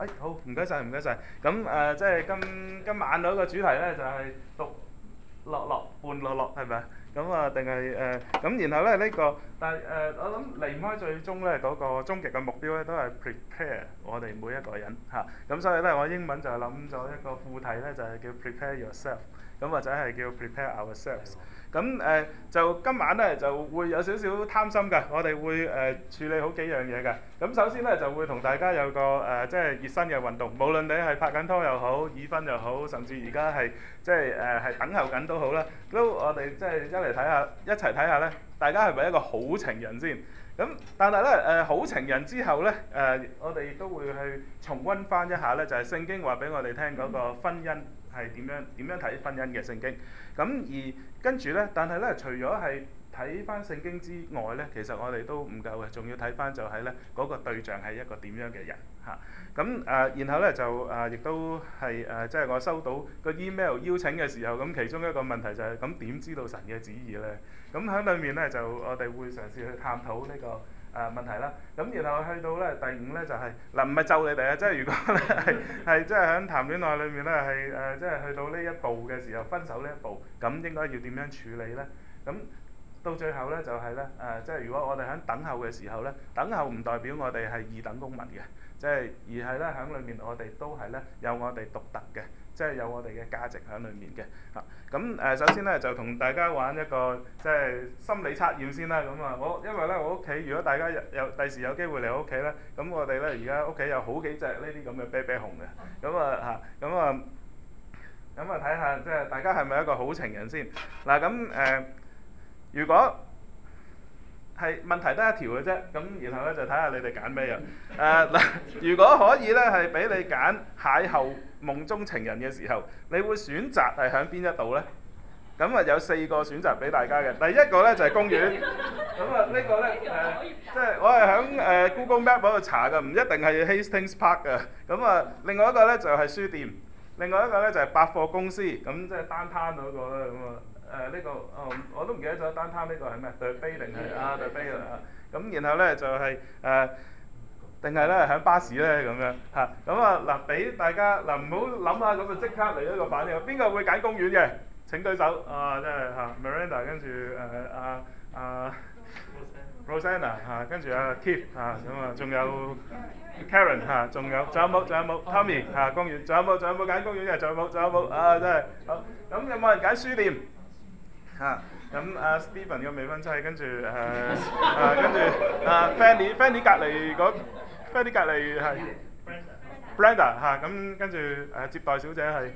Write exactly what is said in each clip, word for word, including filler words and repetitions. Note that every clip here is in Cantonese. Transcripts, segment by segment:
誒好，唔該晒，唔該晒。咁誒，即係今今晚嗰個主題咧，就係獨樂樂伴樂樂，係咪啊？咁啊，定係誒咁，然後咧呢個，但係誒，我諗離唔開最終咧嗰個終極嘅目標咧，都係 prepare 我哋每一個人嚇。咁所以咧，我英文就諗咗一個副題咧，就係叫 prepare yourself，咁或者係叫 prepare ourselves。咁誒、呃、就今晚咧就會有少少貪心嘅，我哋會誒、呃、處理好幾樣嘢嘅。咁首先咧就會同大家有個誒、呃、即係熱身嘅運動，無論你係拍緊拖又好，已婚又好，甚至而家係即係誒係等候緊都好啦，都我哋即係一嚟睇下，一齊睇下咧，大家係咪一個好情人先？咁但係咧誒好情人之後咧誒、呃，我哋亦都會去重溫翻一下咧，就係、是、聖經話俾我哋聽嗰個婚姻係點樣點樣睇婚姻嘅聖經。咁而跟住咧，但係咧，除咗係睇翻聖經之外咧，其實我哋都唔夠嘅，仲要睇翻就係咧嗰個對象係一個點樣嘅人嚇。咁、啊、誒，然後咧就誒，亦、啊、都係誒、啊，即係我收到個 email 邀請嘅時候，咁其中一個問題就係、是，咁點知道神嘅旨意咧？咁喺裏面咧就我哋會嘗試去探討呢、這個誒、啊、問題啦。咁然後去到咧第五咧就係、是、嗱，唔係咒你哋啊，即係如果咧係係即係喺談戀愛裏面咧係誒，即係去到呢一步嘅時候，分手呢一步，咁應該要點樣處理咧？咁到最後咧就係咧誒，即係如果我哋喺等候嘅時候咧，等候唔代表我哋係二等公民嘅，即係而係咧喺裏面我哋都係咧有我哋獨特嘅，即係有我哋嘅價值喺裏面嘅嚇。咁、啊、誒首先咧就同大家玩一個即係心理測驗先啦。咁啊，我因為咧我屋企如果大家有第時有機會嚟我屋企咧，咁我哋咧而家屋企有好幾隻呢啲咁嘅啤啤熊嘅，咁啊嚇，咁啊咁啊睇下即係大家係咪一個好情人先嗱？咁、啊、誒。如果係問題得一條嘅啫，咁然後咧就睇下你哋揀咩人。誒嗱，如果可以咧係俾你揀邂逅夢中情人嘅時候，你會選擇係喺邊一度咧？咁啊有四個選擇俾大家嘅。第一個咧就係公園。咁啊呢個咧誒，即係我係喺誒 Google Map 嗰度查嘅，唔一定係 Hastings Park 嘅。咁啊另外一個咧就係書店，另外一個咧就係百貨公司，咁即係單攤嗰個啦。咁啊誒呢個哦我都唔記得咗單攤呢個係咩？The Bay 定係啊 The Bay 啦。咁然後咧就係誒。定係咧喺巴士咧咁樣嚇，咁啊嗱俾大家嗱唔好諗下咁就即刻嚟一個反應，邊個會揀公園嘅？請舉手啊！真係嚇 Miranda 跟住誒阿阿 Rosanna 嚇，跟住阿 Keith 嚇，咁啊仲有 Karen 嚇，仲有仲有冇仲有冇 Tommy 嚇公園，仲有冇仲有冇揀公園嘅？仲有冇仲有冇啊！真係好，咁有冇人揀書店？嚇，咁阿 Stephen 嘅未婚妻，跟住誒誒跟住阿 Fanny Fanny 隔離嗰 Fanny 隔離係 Brenda 嚇，咁跟住誒接待小姐係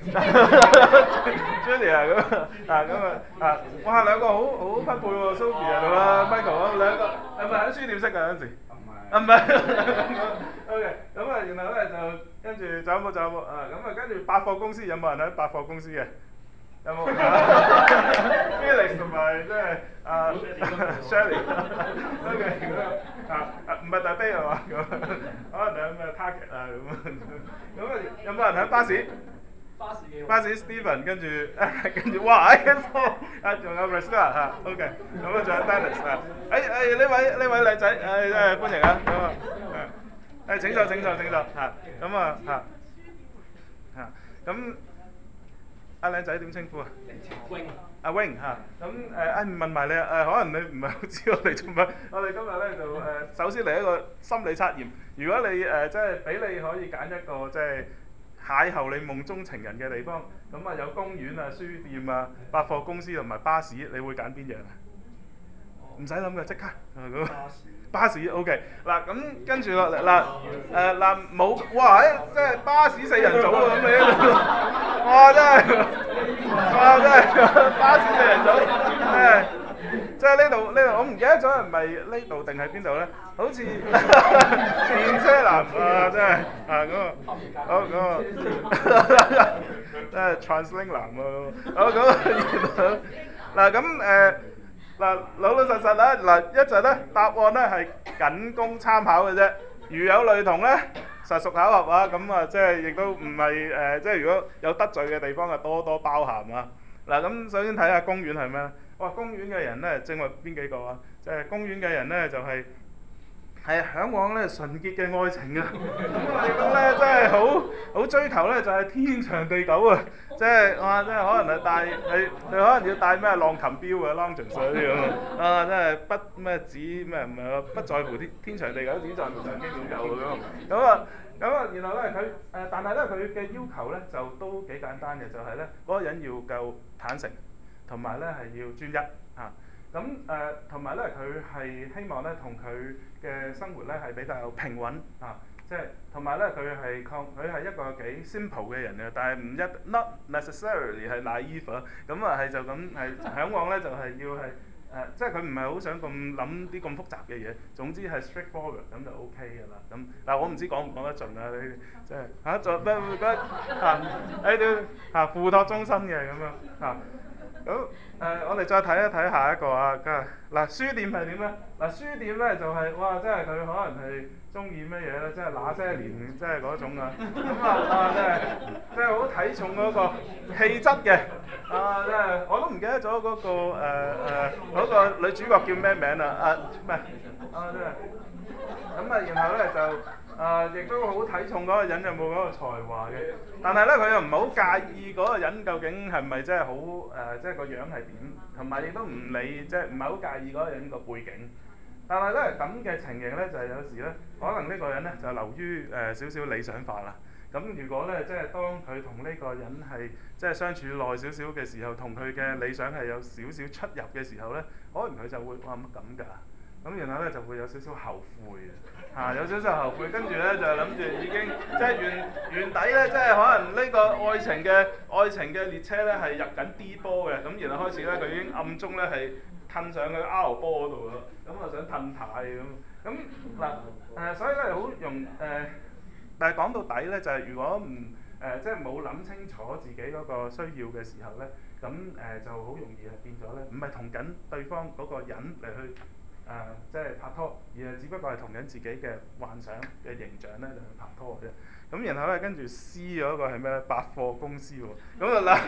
Julia 咁啊咁啊啊哇兩個好好匹配喎 Sophie 同阿 Michael 啊兩個係咪喺書店識㗎嗰陣時？啊唔係，OK 咁啊然後咧就跟住仲有冇仲有冇啊咁啊跟住百貨公司有冇人喺百貨公司嘅？有冇 Felix 同埋即係啊 Shirley？OK 咁啊啊唔係大飛係嘛？咁可能喺咩 Target 啊咁啊咁啊有冇人喺巴士？巴士幾好？巴士 Steven 跟住跟住哇誒啊仲有 Resta 嚇 OK 咁啊仲有 Dennis 啊誒誒呢位呢位靚仔誒真係歡迎啊咁啊誒誒請坐請坐請坐嚇咁啊嚇嚇咁。阿靚仔點稱呼啊？Wing。阿 Wing 嚇，咁誒誒問埋你啊誒，可能你唔係好知我哋做乜？我哋今日咧就誒首先嚟一個心理測驗。如果你誒即係俾你可以揀一個即係邂逅你夢中情人嘅地方，咁啊有公園啊、書店啊、百貨公司同埋巴士，你會揀邊樣啊？唔使諗嘅，即刻。巴士。巴士 OK 嗱，咁跟住落嚟嗱誒嗱冇哇誒，即係巴士四人組喎咁你，哇真係哇真係巴士四人組誒，即係呢度呢度我唔記得咗係咪呢度定係邊度咧？好似電車男啊真係啊咁啊好咁啊，真係 translate 男啊好咁嗱咁誒。嗱老老實實啦，嗱一陣咧答案咧係僅供參考嘅啫。如有雷同咧，實屬巧合啊。咁啊，即係亦都唔係誒，即係如果有得罪嘅地方啊，多多包涵啊。嗱咁首先睇下公園係咩？哇，公園嘅人咧，正話邊幾個啊？即係公園嘅人咧，就係係嚮往咧純潔嘅愛情啊！咁啊，亦都咧即好追求咧就係天長地久啊！即係哇，即係可能係戴你你可能要戴咩浪琴錶啊、Long John 嗰啲咁啊！啊，真係不咩只咩唔係話不在乎天天長地久，只在乎上經年久咁咁啊咁啊，然後咧佢誒，但係咧佢嘅要求咧就都幾簡單嘅，就係咧嗰個人要夠坦誠，同埋咧係要專一嚇。咁誒同埋咧，佢係希望咧同佢嘅生活咧係比較平穩啊，即係同埋咧佢係抗佢係一個幾 simple 嘅人嘅，但係唔一 not necessarily 係 naive 啊，咁啊係就咁係嚮往咧就係要係誒、呃，即係佢唔係好想咁諗啲咁複雜嘅嘢，總之係 straightforward 咁就 OK 㗎啦。咁但係我唔知講唔講得盡啊，你即係嚇做咩會覺得嚇誒啲嚇付託終身嘅咁樣嚇。咁誒、呃，我哋再睇一睇下一個啊，嗱書店係點咧？嗱書店咧就係、是、哇，即係佢可能係中意乜嘢咧？即係那些年，即係嗰種啊。咁啊啊，即係即係好睇重嗰個氣質嘅啊！即係我都唔記得咗嗰、那個誒誒嗰個女主角叫咩名啊？啊咩啊？即係咁啊，然後咧就。誒、呃，亦都好睇重嗰個人有冇嗰個才華嘅，但係咧佢又唔係好介意嗰個人究竟係咪真係好誒，即係個樣係點，同埋亦都唔理即係唔係好介意嗰個人個背景。但係咧咁嘅情形咧就係、是、有時咧，可能呢個人咧就流於誒、呃、少少理想化啦。咁如果咧即係當佢同呢個人係即係相處耐少少嘅時候，同佢嘅理想係有少少出入嘅時候咧，可能佢就會話乜咁㗎？咁然後咧就會有少少後悔嘅，啊有少少後悔，跟住咧就諗住已經即係原原底咧，即係可能呢個愛情嘅愛情嘅列車咧係入緊 D 波嘅，咁然後開始咧佢已經暗中咧係褪上去 R 波嗰度啦，咁啊想褪軚咁，咁嗱誒所以咧好容誒、呃，但係講到底咧就係、是、如果唔誒、呃、即係冇諗清楚自己嗰個需要嘅時候咧，咁誒、呃、就好容易係變咗咧，唔係同緊對方嗰個人嚟去。誒、呃，即係拍拖，而係只不過係同緊自己嘅幻想嘅形象咧，就去拍拖嘅啫。咁然後咧，跟住 C 嗰個係咩咧？百貨公司喎。咁啊嗱，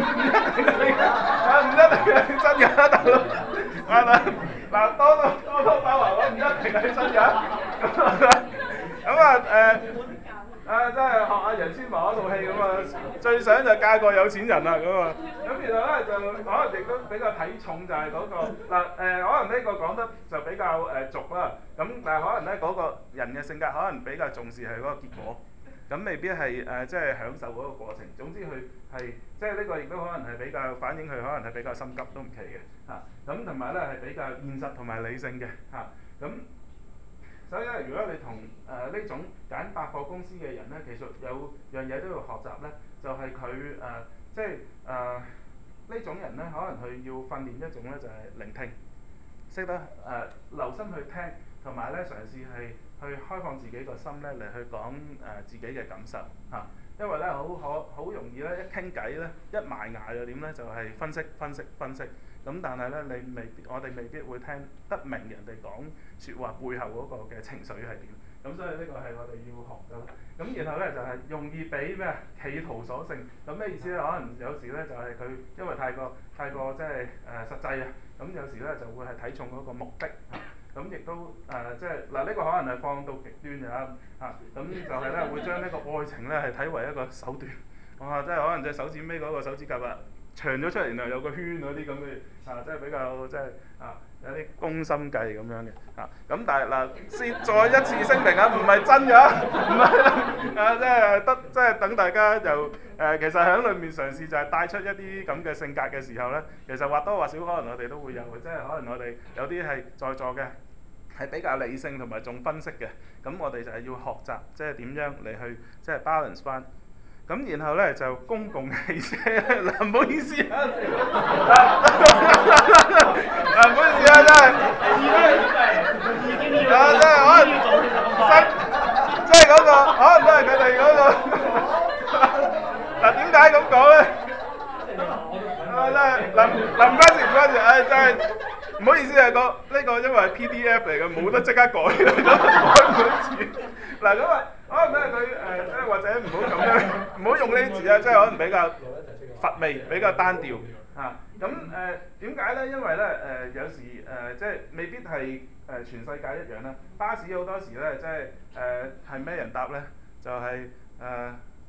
唔一定係真人啊，大佬。啊嗱，多多多多包涵我，唔一定係真人。咁啊誒。啊！真係學阿楊千嬅嗰套戲咁啊，最想就嫁個有錢人啦咁啊。咁然後咧就可能亦都比較睇重就係嗰、那個嗱誒、呃，可能呢個講得就比較誒俗啦。咁但係可能咧嗰、那個人嘅性格可能比較重視係嗰個結果，咁未必係誒、呃、即係享受嗰個過程。總之佢係即係呢個亦都可能係比較反映佢可能係比較心急都唔奇嘅嚇。咁同埋咧係比較現實同埋理性嘅嚇。咁、啊所以咧，如果你同誒呢種揀百貨公司嘅人咧，其實有樣嘢都要學習咧，就係佢誒，即係誒呢種人咧，可能佢要訓練一種咧，就係、是、聆聽，識得誒、呃、留心去聽，同埋咧嘗試係去開放自己個心咧嚟去講誒、呃、自己嘅感受嚇、啊，因為咧好可好容易咧一傾偈咧一埋牙就點咧就係、是、分析分析分析。咁但係咧，你未必，我哋未必會聽得明人哋講説話背後嗰個嘅情緒係點。咁所以呢個係我哋要學嘅啦。咁然後咧就係、是、容易俾咩企圖所勝。咁咩意思咧？可能有時咧就係、是、佢因為太過太過即係誒實際啊。咁有時咧就會係睇重嗰個目的嚇。咁亦都誒即係嗱呢個可能係放到極端嘅嚇嚇。咁就係咧會將呢個愛情咧係睇為一個手段。哇！即係可能隻手指尾嗰個手指甲啊〜長咗出嚟，然後有個圈嗰啲咁嘅啊，即係比較即係啊有啲攻心計咁樣嘅啊。咁但係嗱，先再一次聲明啊，唔係真㗎，唔係啊，即係得即係等大家就誒、呃，其實喺裏面嘗試就係帶出一啲咁嘅性格嘅時候咧，其實或多或少可能我哋都會有，即係可能我哋有啲係在座嘅係比較理性同埋重分析嘅，咁我哋就係要學習即係點樣嚟去即係 balance 翻。咁然後咧就公共汽車嗱唔好意思啊，嗱唔好意思啊真係，啊真係可能新即係嗰個可能都係佢哋嗰個嗱點解咁講咧？啊真係嗱嗱唔關事唔關事，唉真係唔好意思啊個呢個因為係 P D F 嚟嘅，冇得即刻改，咁改唔到字嗱咁啊。可能咧佢誒即係或者唔好咁樣，唔好用呢啲字啊，即係可能比較乏味，比較單調嚇。咁誒點解咧？因為咧誒、呃、有時誒、呃、即係未必係誒、呃、全世界一樣啦。巴士好多時咧即係誒係咩人搭咧？就係、是、誒。呃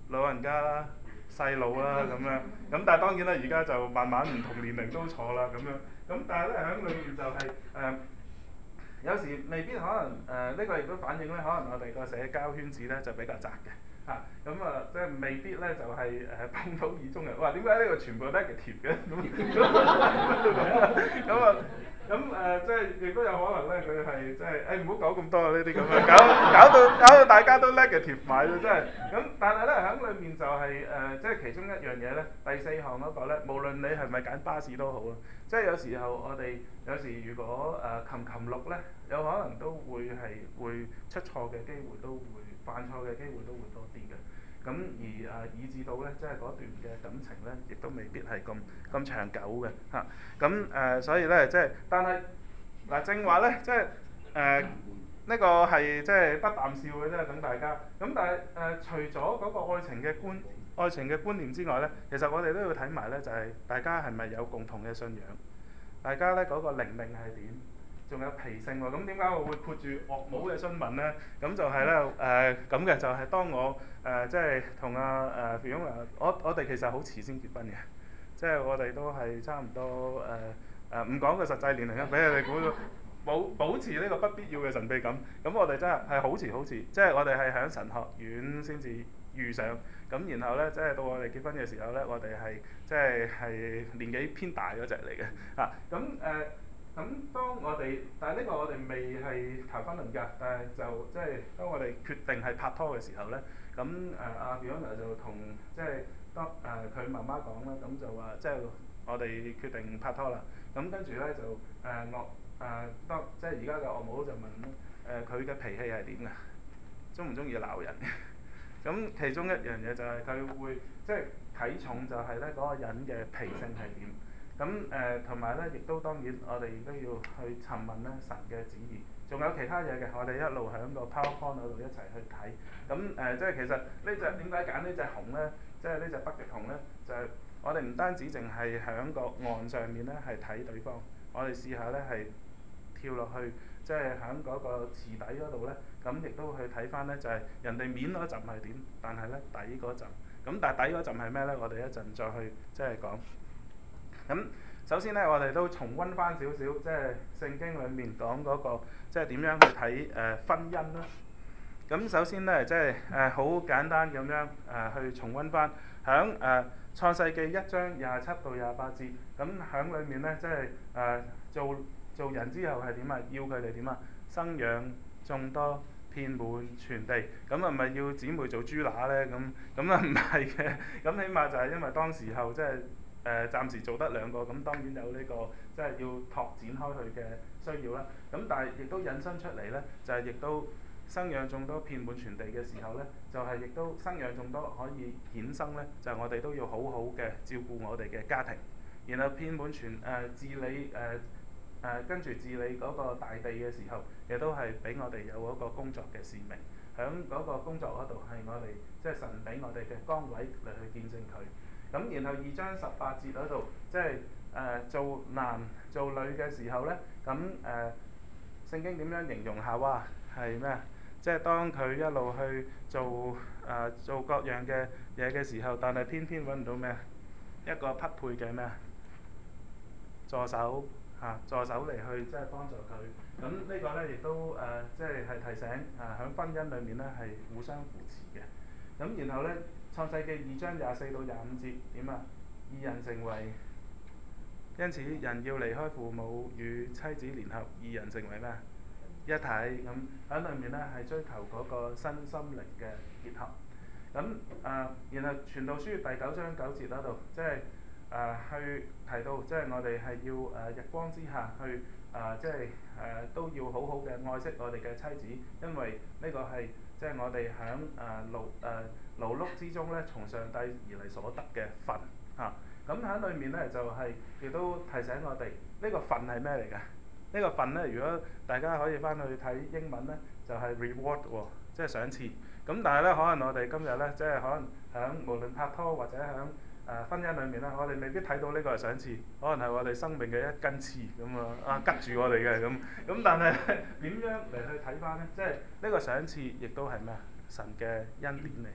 老人家啦、細路啦咁樣。咁但係當然啦，而家就慢慢唔同年齡都坐啦咁樣。咁但係咧喺裏面就係、是、誒、呃，有時未必可能誒，呢、呃這個亦都反映咧，可能我哋個社交圈子咧就比較窄嘅。嚇，咁啊，即係未必咧，就係誒碰到意中人。哇，點解呢個全部 negative 嘅？咁咁啊，咁誒，即係亦都有可能咧，佢係即係誒唔好講咁多啊呢啲咁啊，搞搞到搞到大家都 negative 埋啦，真係。咁但係咧喺裏面就係誒，即係其中一樣嘢咧，第四項嗰個咧，無論你係咪揀巴士都好啊，即係有時候我哋有時如果誒琴琴錄咧，有可能都會係會出錯嘅機會都會。犯錯嘅機會都會多啲嘅，咁而誒、呃、以至到咧，即係嗰段嘅感情咧，亦都未必係咁咁長久嘅嚇。咁、啊、誒，所以咧，即係，但係嗱正話咧，即係誒呢個係即係不啖笑嘅啫，等大家。咁但係誒、呃，除咗嗰個愛情嘅觀愛情嘅觀念之外咧，其實我哋都要睇埋咧，就係、是、大家係咪有共同嘅信仰？大家咧嗰、那個靈命係點？仲有脾性喎，咁點解我會括住岳母嘅詢問呢？咁就係咧誒咁嘅，就係當我誒即係同阿誒 Fiona，我我哋其實好遲先結婚嘅，即係我哋都係差唔多誒誒唔講個實際年齡啊，俾你哋估到保保持呢個不必要嘅神秘感。咁我哋真係係好遲好遲，即係我哋係喺神學院先至遇上，咁然後咧即係到我哋結婚嘅時候咧，我哋係即係係年紀偏大嗰隻嚟嘅嚇，咁誒。咁當我哋，但係呢個我哋未係求婚論㗎，但係就即係當我哋決定係拍拖嘅時候咧，咁誒阿 Fiona 就同即係當誒佢、呃、媽媽講啦，咁就話即係我哋決定拍拖啦。咁跟住咧就誒、呃、我誒當即係而家嘅岳母就問誒佢嘅脾氣係點㗎？中唔中意鬧人？咁其中一樣嘢就係佢會即係睇重就係咧嗰個人嘅脾性係點。咁誒同埋咧，亦都當然我哋亦都要去詢問咧神嘅旨意。仲有其他嘢嘅，我哋一路喺個 PowerPoint 嗰度一齊去睇。咁誒、呃、即係其實呢隻點解揀呢隻熊咧？即係呢隻北極熊咧，就係、是、我哋唔單止淨係喺個岸上面咧係睇對方，我哋試下咧係跳落去，即係喺嗰個池底嗰度咧，咁亦都去睇翻咧，就係、是、人哋面嗰陣係點，但係咧底嗰陣，咁但係底嗰陣係咩咧？我哋一陣再去即係講。咁首先咧，我哋都重溫翻少少，即係聖經裡面講嗰個，即係點樣去睇誒、呃、婚姻啦。咁首先咧，即係誒好簡單咁樣誒、呃、去重溫翻，響誒創世記一章廿七到廿八節，咁響裡面咧，即係誒、呃、做做人之後係點啊？要佢哋點啊？生養眾多，遍滿全地。咁係咪要姊妹做豬乸咧？咁咁啊唔係嘅，咁起碼就係因為當時候即係。誒、呃、暫時做得兩個，咁當然有呢、這個即係要拓展開去嘅需要啦。咁但係亦都引申出嚟呢，就係、是、亦都生養眾多，遍滿全地嘅時候呢，就係、是、亦都生養眾多可以衍生呢，就係、是、我哋都要好好嘅照顧我哋嘅家庭，然後遍滿全誒、呃、治理誒誒跟住治理嗰個大地嘅時候，亦都係俾我哋有嗰個工作嘅使命。喺嗰個工作嗰度係我哋即係神俾我哋嘅崗位嚟去見證佢。咁然後二章十八節嗰度，即係誒、呃、做男做女嘅時候咧，咁誒、呃、聖經點樣形容夏娃係咩啊？即係當佢一路去做誒、呃、做各樣嘅嘢嘅時候，但係偏偏揾唔到咩啊？一個匹配嘅咩啊？助手嚇、啊，助手嚟去即係幫助佢。咁呢個咧亦都誒、呃，即係係提醒誒喺、呃、婚姻裏面咧係互相扶持嘅。咁然後咧，創世記二章廿四到廿五節點啊？二人成為，因此人要離開父母與妻子聯合，二人成為咩啊？一體。咁喺裏面咧係追求嗰個身心靈嘅結合。咁誒、呃，然後傳道書第九章九節嗰度，即係誒、呃、去提到，即係我哋係要誒、呃、日光之下去誒、呃，即係誒、呃、都要好好嘅愛惜我哋嘅妻子，因為呢個係即係我哋喺誒勞誒勞碌之中咧，從上帝而嚟所得嘅份嚇。咁喺裏面咧就係、是、亦都提醒我哋，呢、這個份係咩嚟㗎？呢、這個份咧，如果大家可以翻去睇英文咧，就係、是、reward 喎，即係賞賜。咁但係咧，可能我哋今日咧，即係可能喺無論拍拖或者喺誒、呃、婚姻裏面咧，我哋未必睇到呢個係賞賜，可能係我哋生命嘅一根刺咁啊，啊拮住我哋嘅咁。咁但係點樣嚟去睇翻咧？即係呢個賞賜亦都係咩啊？神嘅恩典嚟。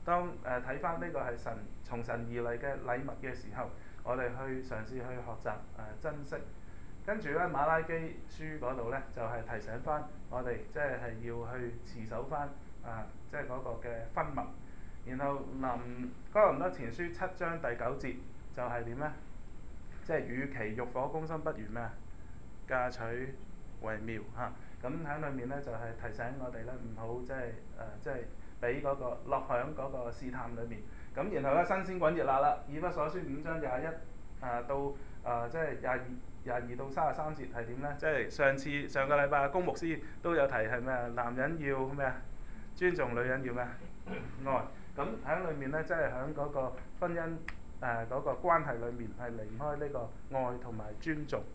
當誒睇翻呢個係神從神而嚟嘅禮物嘅時候，我哋去嘗試去學習誒、呃、珍惜。跟住咧馬拉基書嗰度咧就係、是、提醒翻我哋，即係係要去持守翻啊，即係嗰個嘅分盟。然後林哥林多前書七章第九節就係點咧？即係與其欲火攻心，不如咩啊？嫁娶為妙嚇。咁喺裏面咧就係、是、提醒我哋咧唔好即係誒即係俾嗰個落響嗰個試探裏面。咁然後咧新鮮滾熱辣啦，以弗所書五章廿一啊到啊即係廿二廿二到三十三節係點咧？即係上次上個禮拜公牧師都有提係咩啊？男人要咩啊？尊重女人要咩啊？愛。咁喺裏面咧，即係喺嗰個婚姻誒嗰、呃嗰個關係裏面係離唔開呢個愛同埋尊重。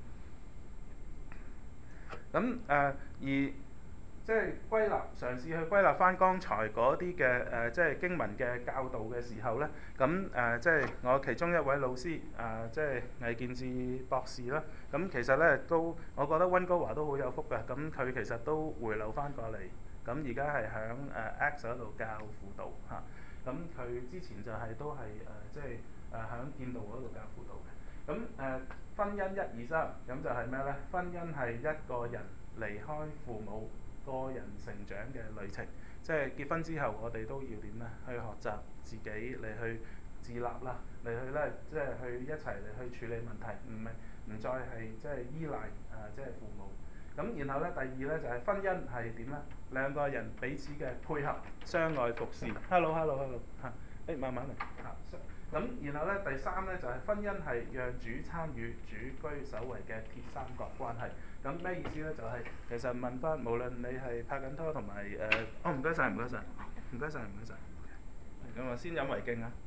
咁誒、呃、而即係歸納，嘗試去歸納翻剛才嗰啲嘅誒，即係經文嘅教導嘅時候咧，咁誒、呃、即係我其中一位老師啊、呃，即係魏建志博士啦。咁其實咧都，我覺得溫哥華都好有福嘅。咁佢其實都回流翻過嚟，咁而家係響誒 X 嗰度教輔導嚇。咁、啊、佢之前就係都係誒、呃、即係誒響建道嗰度教輔導嘅。咁誒、呃、婚姻一二三，咁就係咩咧？婚姻係一個人離開父母個人成長嘅旅程，即係結婚之後，我哋都要點咧？去學習自己嚟去自立啦，嚟去咧，即係去一齊嚟去處理問題，唔係唔再係即係依賴啊，即係父母。咁然後咧，第二咧就係、是、婚姻係點咧？兩個人彼此嘅配合、相愛服侍。Hello，hello，hello 嚇，誒、欸、慢慢嚟嚇。咁、啊、然後咧，第三咧就係、是、婚姻係讓主參與、主居首位嘅鐵三角關係。咁咩意思咧？就係、是、其實問翻，無論你係拍緊拖同埋誒，哦唔該晒，唔該晒，唔該晒，唔該晒。咁啊，先飲為敬啊。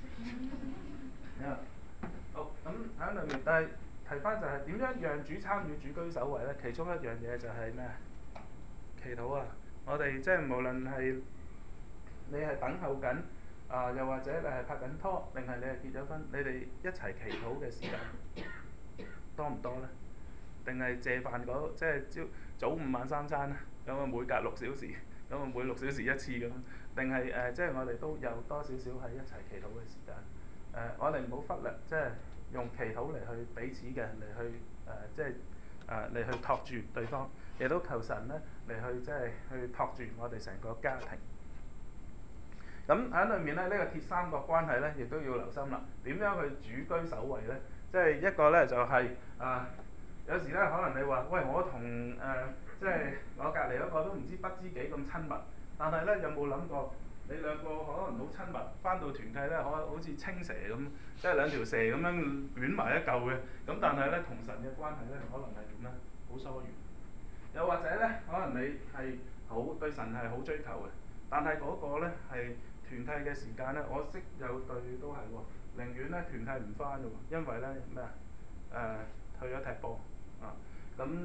好，咁喺裏面，但係提翻就係點樣讓主參與、主居首位咧？其中一樣嘢就係咩？祈禱啊！我哋即係無論係你係等候緊啊、呃，又或者你係拍緊拖，定係你係結咗婚，你哋一齊祈禱嘅時間多唔多咧？定係借飯嗰即係朝早午晚三餐咧？咁啊每隔六小時，咁啊每六小時一次咁，定係誒即係我哋都有多少少係一齊祈禱嘅時間？誒、呃，我哋唔好忽略，即係用祈禱嚟去彼此嘅嚟去誒、呃，即係誒嚟去托住對方，亦都求神咧嚟去即係去托住我哋成個家庭。咁喺裏面咧，呢、這個鐵三角關係咧，亦都要留心啦。點樣去主居首位咧？即係一個咧就係、是、啊、呃，有時咧可能你話喂，我同誒、呃、即係我隔離嗰個都唔知不知幾咁親密，但係咧有冇諗過你兩個可能好親密，返到團契咧可好似青蛇咁，即係兩條蛇咁樣捲埋一嚿嘅。咁但係咧同神嘅關係咧可能係點咧？好疏遠。又或者咧，可能你係好對神係好追求嘅，但係嗰個咧係團契嘅時間咧，我識有對都係喎，寧願咧團契唔返嘅喎，因為咧咩啊？誒、呃，去咗踢波啊，咁誒，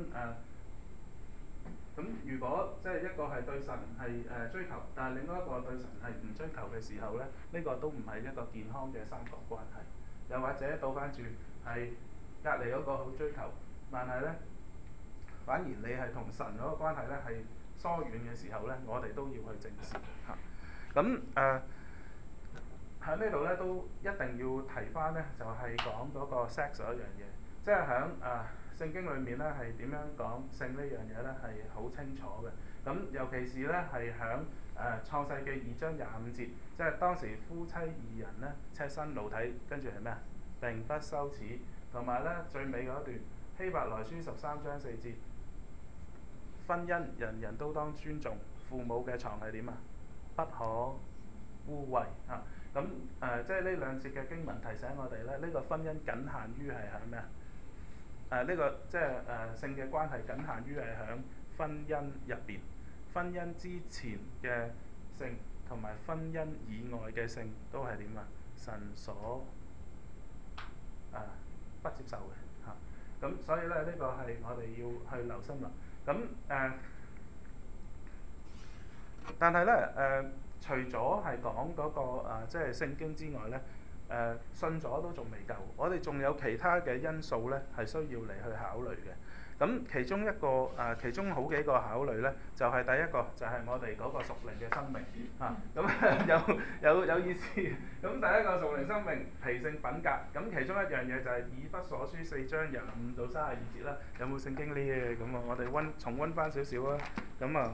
咁、呃、如果即係一個係對神係誒追求，但係另外一個對神係唔追求嘅時候咧，呢、這個都唔係一個健康嘅三角關係。又或者倒翻轉係隔離嗰個好追求，但係咧。反而你係同神嗰個關係咧係疏遠嘅時候咧，我哋都要去正視嚇。咁誒喺呢度咧都一定要提翻咧，就係講嗰個 sex 嗰樣嘢，即係喺誒聖經裏面咧係點樣講性呢樣嘢咧係好清楚嘅。咁尤其是咧係喺誒創世記二章廿五節，即係當時夫妻二人咧赤身露體，跟住係咩啊？並不羞恥，同埋咧最尾嗰段希伯來書十三章四節。婚姻人人都當尊重，父母嘅床係點啊？不可污穢嚇。咁、啊、誒，即係呢兩節嘅經文提醒我哋咧，呢、這個婚姻僅限於係喺咩啊？誒、啊，呢、這個即係誒、呃、性嘅關係僅限於係喺婚姻入邊，婚姻之前嘅性同埋婚姻以外嘅性都係點啊？神所誒、啊、不接受嘅嚇。咁、啊、所以咧，呢、這個係我哋要去留心啦。咁誒。呃但係咧，誒、呃，除咗係講嗰個、呃、即係聖經之外咧，誒、呃，信咗都仲未夠，我哋仲有其他嘅因素咧，係需要嚟去考慮嘅。 咁其中一個誒、呃，其中好幾個考慮呢，就係、是、第一個就係、是、我哋嗰個屬靈嘅生命嚇。咁、啊、有有有意思。咁第一個屬靈生命脾性品格，咁其中一樣嘢就係以弗所書四章廿五到三十二節啦。有冇聖經呢？咁啊，我哋溫重溫翻少少啊。咁啊。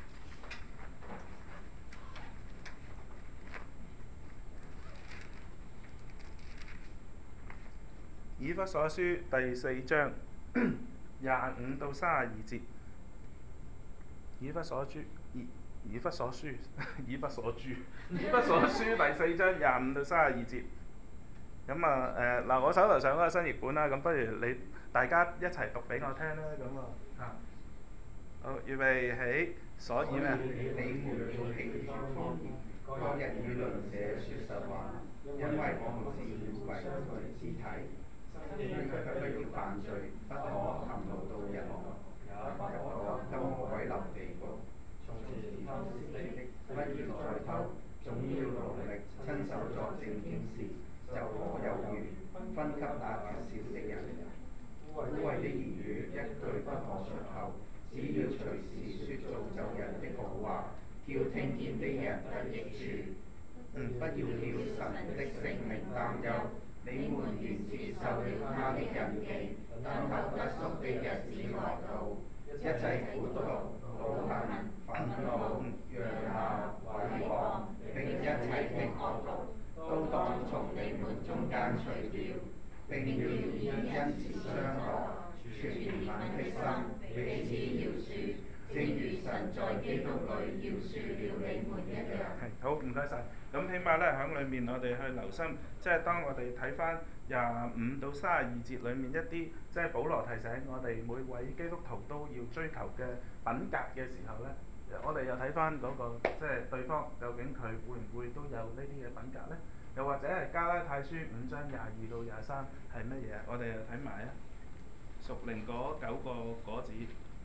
以弗所書第四章廿五到三十二節。以弗所書以以弗所書以弗所書以弗所書第四章廿五到三十二節。咁啊誒嗱，我手頭上嗰個新譯本啦，咁不如你大家一齊讀俾我聽啦。咁啊嚇，好預備起，所以咩？ 你們要棄絕謊言，各人與鄰舍說實話，因為我們是互為肢體。身體卻不要犯罪，不可含怒到人，也不可跟魔鬼立地局。從前偷竊的，不要再偷，總要努力親手作正經事，就可有餘分給那缺少的人。污穢的言語一句不可出口，只要隨時說造就人的好話，叫聽見的人得益處。嗯，不要叫神的聖靈擔憂，你們原接受了他的印記，等候得贖的日子來到。一切苦毒、惱恨、憤怒、嚷鬧、毀謗，並一切的惡毒，都當從你們中間除掉，並要以恩慈相待，存憐憫的心，彼此饒恕，正如神在基督裏饒恕了你們一樣。係，好，唔該晒。咁起碼咧喺裏面，我哋去留心，即係當我哋睇翻廿五到三十二節裏面一啲，即係保羅提醒我哋每位基督徒都要追求嘅品格嘅時候咧，我哋又睇翻嗰個即係對方究竟佢會唔會都有呢啲嘅品格咧？又或者係加拉太書五章廿二到廿三係乜嘢？我哋又睇埋啊，屬靈嗰九個果子。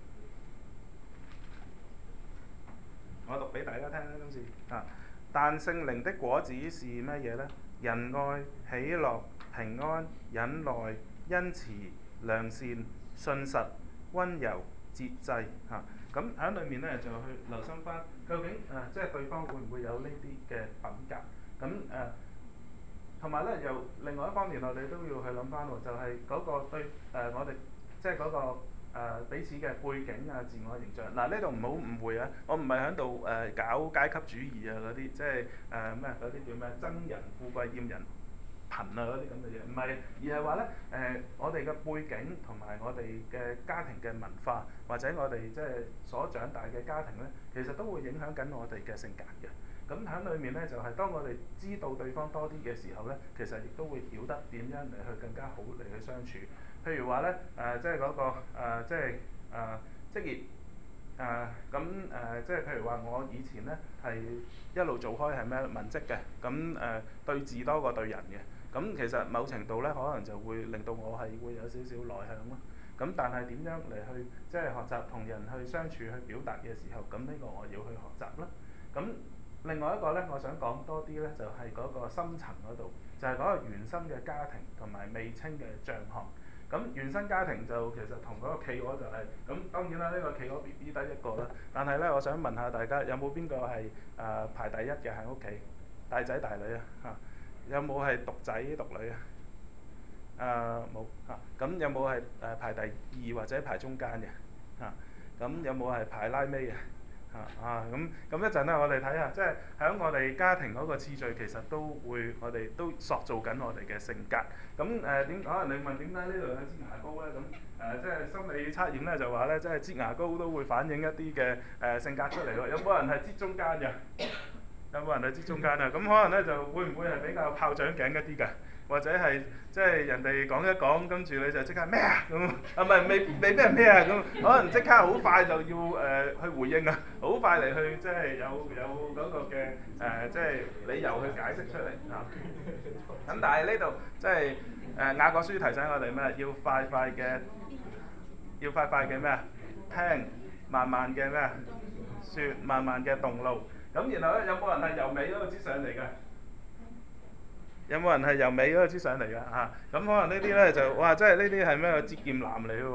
我讀俾大家聽啦，今次啊，但聖靈的果子是乜嘢呢？仁愛、喜樂、平安、忍耐、恩慈、良善、信實、温柔、節制嚇。咁喺裏面呢，就去留心翻，究竟誒、呃、即係對方會唔會有呢啲嘅品格？咁誒同埋咧，又另外一方面我哋都要去諗翻喎，就係、是、嗰個對誒、呃、我哋即係嗰個。誒、呃、彼此嘅背景啊、自我形象。嗱，呢度唔好誤會啊，我唔係喺度誒搞階級主義啊嗰啲，即係誒咩嗰啲叫咩憎人富貴厭人貧啊嗰啲咁嘅嘢，唔係，而係話咧誒我哋嘅背景同埋我哋嘅家庭嘅文化，或者我哋即係所長大嘅家庭咧，其實都會影響緊我哋嘅性格嘅。咁喺裏面咧，就係、是、當我哋知道對方多啲嘅時候咧，其實亦都會曉得點樣嚟去更加好嚟去相處。譬如話咧，誒、呃、即係嗰、那個、呃、即係誒、呃、職業誒咁誒，即係譬如話我以前咧係一路做開係咩文職嘅，咁誒、呃、對字多過對人嘅。咁其實某程度咧，可能就會令到我係會有少少內向咯。咁但係點樣嚟去即係學習同人去相處去表達嘅時候，咁呢個我要去學習啦。咁另外一個咧，我想講多啲咧，就係、是、嗰個深層嗰度，就係、是、嗰個原生嘅家庭同埋未清嘅帳項。咁原生家庭就其實同嗰個企鵝就係、是、咁，當然啦，呢、這個企鵝 B B 得一個啦。但係咧，我想問下大家，有冇邊個係誒排第一嘅喺屋企？大仔大女啊嚇？有冇係獨仔獨女啊？誒冇嚇。咁有冇係誒排第二或者排中間嘅嚇？咁有冇係排拉尾嘅？啊啊咁咁一陣咧，我哋睇下，即係喺我哋家庭嗰個次序，其實都會我哋都塑造緊我哋嘅性格。咁誒點？可能你問點解呢度有支牙膏咧？咁誒、呃、即係心理測驗咧，就話咧，即係支牙膏都會反映一啲嘅誒性格出嚟喎。有冇人係支中間嘅？有冇人係支中間啊？咁可能咧就會唔會係比較炮仗頸一啲㗎？或者係即係人哋講一講，跟住你就即刻咩啊咁啊？唔係未未必係咩啊咁，可能即刻好快就要誒、呃、去回應啊，好快嚟去即係有有嗰個嘅誒、呃、即係理由去解釋出嚟啊。咁但係呢度即係誒雅各書提醒我哋咩？要快快嘅，要快快嘅咩啊？聽，慢慢嘅咩啊？説，慢慢嘅動怒。咁然後咧，有冇人係由尾嗰度擠上嚟嘅？有冇人係由尾嗰度擠上嚟㗎？嚇、啊，咁可能呢啲咧就哇，真係呢啲係咩？節儉男嚟嘅喎。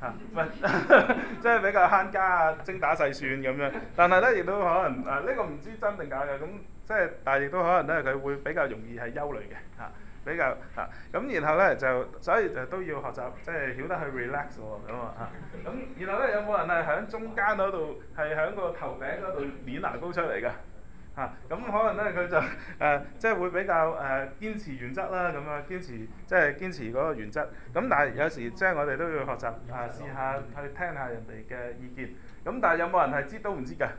嚇，唔係即係比較慳家啊、精打細算咁樣。但係咧，亦都可能誒呢、個唔知真定假嘅，咁即係但係亦都可能咧，佢會比較容易係憂慮嘅嚇，比較嚇。咁、然後咧就所以就都要學習即係曉得去 relax 喎咁啊嚇。咁然後咧有冇人係喺中間嗰度係喺個頭頂嗰度攣牙膏出嚟㗎？嚇，咁、可能咧佢就誒、呃即係會比較誒、呃、堅持原則啦，咁樣堅持即係堅持嗰個原則。咁但係有時即係我哋都要學習啊，試下去聽下人哋嘅意見。咁但係有冇人係知都唔知㗎？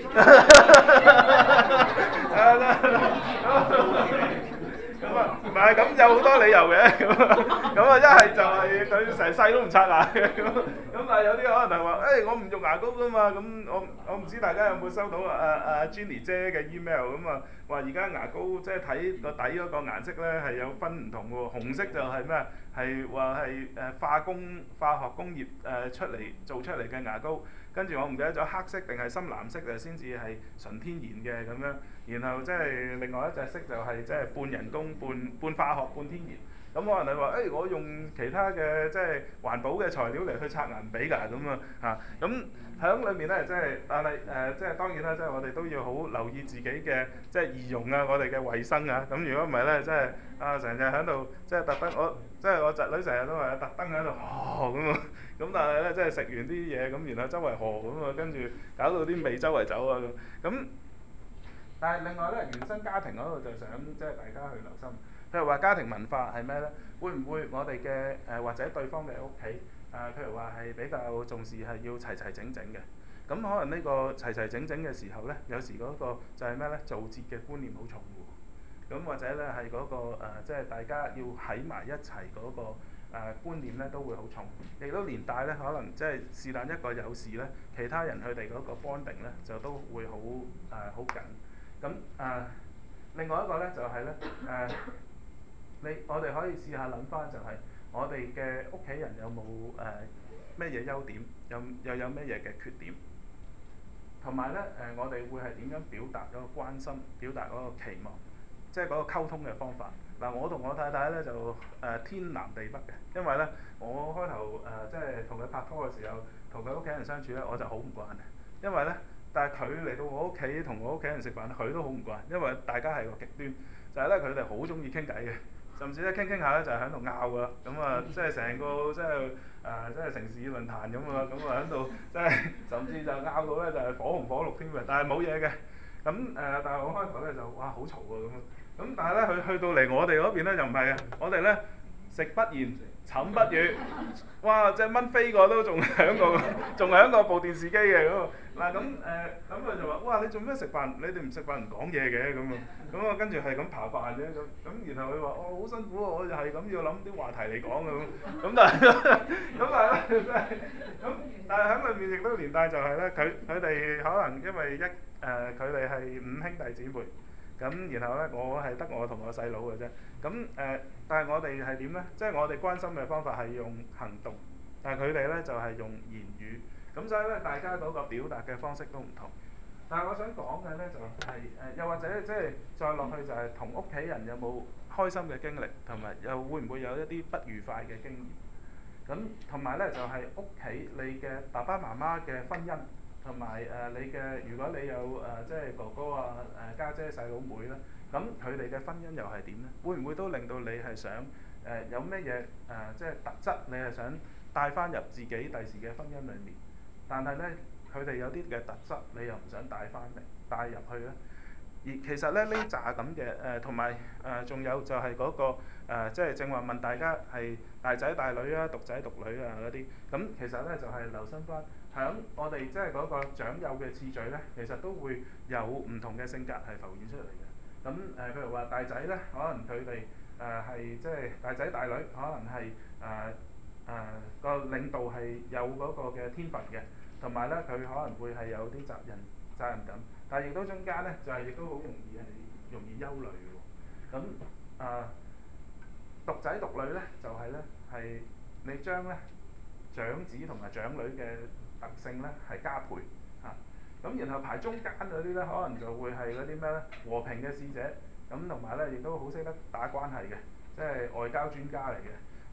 咁啊，唔係咁有好多理由嘅，咁啊，咁啊一係就係佢成世都唔刷牙嘅，咁咁但係有啲可能係話，誒、我唔用牙膏㗎嘛，咁我我唔知大家有冇收到啊啊 Jenny 姐嘅 email 咁啊，話而家牙膏即係睇個底嗰個顏色咧係有分唔同喎，紅色就係咩？係話係誒化工化學工業誒出嚟做出嚟嘅牙膏，跟住我唔記得咗黑色定係深藍色就先至係純天然嘅咁樣。然後即係另外一隻色就係即係半人工、半半化學、半天然。咁可能你話誒、欸，我用其他嘅即係環保嘅材料嚟去刷牙唔俾㗎咁啊嚇。咁喺裏面咧，即係但係誒、呃，即係當然啦，即係我哋都要好留意自己嘅即係儀容啊，我哋嘅衞生啊。咁如果唔係咧，即係啊成日喺度即係特登我即係我侄女成日都話特登喺度呵咁啊。咁但係咧，即係食完啲嘢咁，然後周圍呵咁啊，跟住搞到啲味周圍走啊咁。咁但係另外咧，原生家庭嗰度就想即係大家去留心，譬如話家庭文化係咩咧？會唔會我哋嘅誒或者對方嘅屋企誒，譬如話係比較重視係要齊齊整整嘅，咁可能呢個齊齊整整嘅時候咧，有時嗰個就係咩咧？造節嘅觀念好重喎，咁或者咧係嗰個誒即係大家要喺埋一齊嗰個誒觀念咧都會好重，亦都連帶咧可能即係是但一個有事咧，其他人佢哋嗰個 bonding 咧就都會好誒好緊。咁誒、呃，另外一個咧就係咧誒，你我哋可以試下諗翻就係我哋嘅屋企人有冇誒咩嘢優點，有又有咩嘢嘅缺點，同埋咧誒我哋會係點樣表達嗰個關心，表達嗰個期望，即係嗰個溝通嘅方法。嗱、我同我太太咧就誒、呃、天南地北嘅，因為咧我開頭誒即係同佢拍拖嘅時候，同佢屋企人相處咧，我就好唔慣嘅，因為咧。但係佢嚟到我屋企同我屋企人食飯，佢都好唔慣，因為大家係個極端，就係咧佢哋好中意傾偈嘅，甚至咧傾傾下咧就係喺度拗㗎，咁啊即係成個即係誒即係城市論壇咁啊，咁啊喺度即係甚至就拗到咧就係火紅火綠添嘅，但係冇嘢嘅，咁誒、呃、但係我開頭咧就哇好嘈喎咁，咁但係咧佢去到嚟我哋嗰邊咧就唔係嘅，我哋咧食不言，寢不語，哇！隻蚊飛過都仲響個，仲響個部電視機嘅咁啊！嗱咁誒，咁佢就話：哇！你做咩食飯？你哋唔食飯唔講嘢嘅咁啊！咁啊，跟住係咁扒飯啫咁。咁然後佢話：哦，好辛苦啊！我就係咁要諗啲話題嚟講嘅咁。咁但係，咁但係咧，真係咁，但係喺裏面亦都連帶就係咧，佢佢哋可能因為一誒，佢哋係五兄弟姊妹。咁然後咧，我係得我同我細佬嘅啫。咁誒、呃，但係我哋係點咧？即係我哋關心嘅方法係用行動，但係佢哋咧就係、是、用言語。咁所以咧，大家嗰個表達嘅方式都唔同。但係我想講嘅咧就係、是、誒、呃，又或者即係再落去就係同屋企人有冇開心嘅經歷，同埋又會唔會有一啲不愉快嘅經驗？咁同埋咧就係屋企你嘅爸爸媽媽嘅婚姻。同埋誒你嘅，如果你有誒、呃、即係哥哥啊、誒家姐、細佬妹咧，咁佢哋嘅婚姻又係點咧？會唔會都令到你係想誒、呃、有咩嘢誒即係特質，你係想帶翻入自己第時嘅婚姻裡面？但係咧，佢哋有啲嘅特質，你又唔想帶翻嚟帶入去咧？而其實咧呢扎咁嘅誒，同埋誒仲有就係嗰、嗰個、呃、即係正話問大家係大仔大女啊、獨仔獨女啊嗰啲，咁其實咧就係、係、留心翻響我哋即係嗰個長幼嘅次序咧，其實都會有唔同嘅性格係浮現出嚟嘅。咁誒、呃、譬如話大仔咧，可能佢哋誒係即係大仔大女，可能係誒誒個領導係有嗰個嘅天分嘅，同埋咧佢可能會係有啲責任責任感。但係亦都中間咧，就係、是、亦都好容易係容易憂慮嘅喎。咁啊、呃，獨仔獨女咧，就係咧係你將咧長子同埋長女嘅特性咧係加倍嚇。咁、啊、然後排中間嗰啲咧，可能就會係嗰啲咩咧和平嘅使者，咁同埋咧亦都好識得打關係嘅，即係外交專家嚟嘅。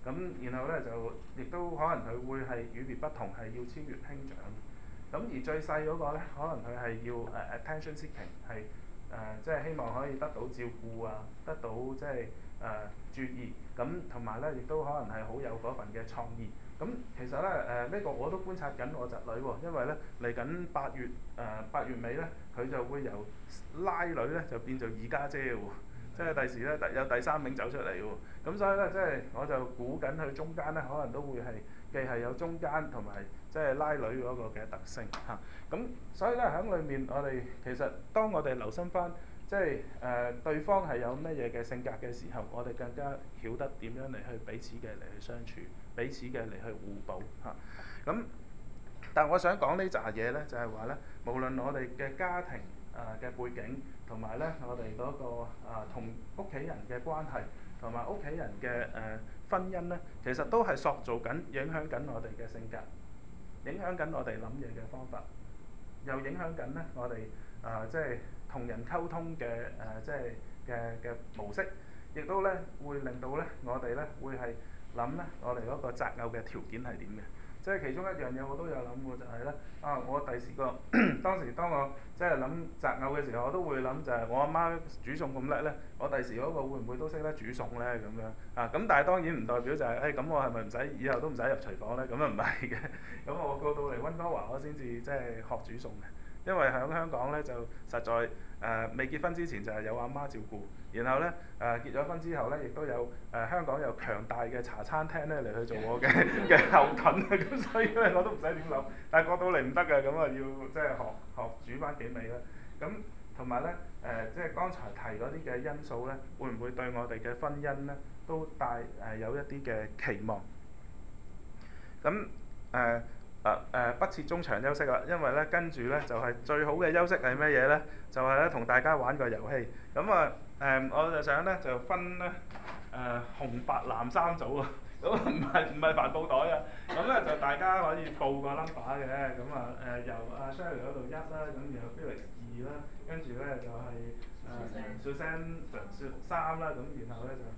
咁然後咧就亦都可能佢會係與別不同，係要超越兄長。咁而最細嗰個咧，可能佢係要誒、uh, attention seeking，係誒、呃、即係希望可以得到照顧啊，得到即係誒、呃、注意。咁同埋咧，亦都可能係好有嗰份嘅創意。咁其實咧誒呢、呃呢個我都觀察緊我侄女喎，因為咧嚟緊八月誒八、呃、月尾咧，佢就會由拉女咧就變做二家姐喎。即係第時咧，有第三名走出嚟喎。咁所以咧，即係我就估緊佢中間咧，可能都會係既係有中間同埋即係拉女嗰個嘅特性嚇。咁、啊、所以咧喺裏面，我哋其實當我哋留心翻，即係誒、呃、對方係有咩嘢嘅性格嘅時候，我哋更加曉得點樣嚟去彼此嘅嚟去相處，彼此嘅嚟去互補嚇。咁、啊、但係我想講呢扎嘢咧，就係話咧，無論我哋嘅家庭誒嘅、呃、背景，同埋咧我哋嗰、那個啊同屋企人嘅關係，同埋屋企人嘅誒、呃、婚姻咧，其實都係塑造緊、影響緊我哋嘅性格，影響緊我哋諗嘢嘅方法，又影響緊咧我哋啊、呃、即係同人溝通嘅誒、呃、即係嘅嘅模式，亦都咧會令到咧我哋咧會係諗咧我哋嗰個擇偶嘅條件係點嘅。即係其中一樣嘢我都有諗過，就係咧啊！我第時個當時當我即係諗擇偶嘅時候，我都會諗就係我阿媽煮餸咁叻咧，我第時嗰個會唔會都識得煮餸咧咁樣啊？咁但係當然唔代表就係誒咁我係咪唔使以後都唔使入廚房咧？咁啊唔係嘅。咁我過到嚟溫哥華我先至即係學煮餸嘅，因為喺香港咧就實在誒、呃、未結婚之前就係有阿媽照顧。然後咧誒、呃、結咗婚之後咧，亦都有誒、呃、香港有強大嘅茶餐廳咧嚟去做我嘅嘅後盾啊，咁所以咧我都唔使點諗。但係過到嚟唔得嘅，咁啊要即係學學煮翻幾味啦。咁同埋咧誒，即係剛才提嗰啲嘅因素咧，會唔會對我哋嘅婚姻咧都帶誒、呃、有一啲嘅期望？咁誒誒誒不設中場休息啦，因為咧跟住咧就係、是、最好嘅休息係咩嘢咧？就係咧同大家玩個遊戲。咁啊誒，我就想咧就分咧誒、呃、紅白藍三組啊。咁唔係唔係帆布袋啊。咁咧就大家可以報個 number 嘅。咁啊誒由阿 Sherry 嗰度一啦，咁然後 Felix 二啦，跟住咧就係誒 Susan 三啦，咁然後咧就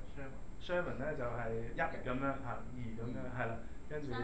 Sherman 咧就係一咁樣嚇，二咁樣係啦。跟住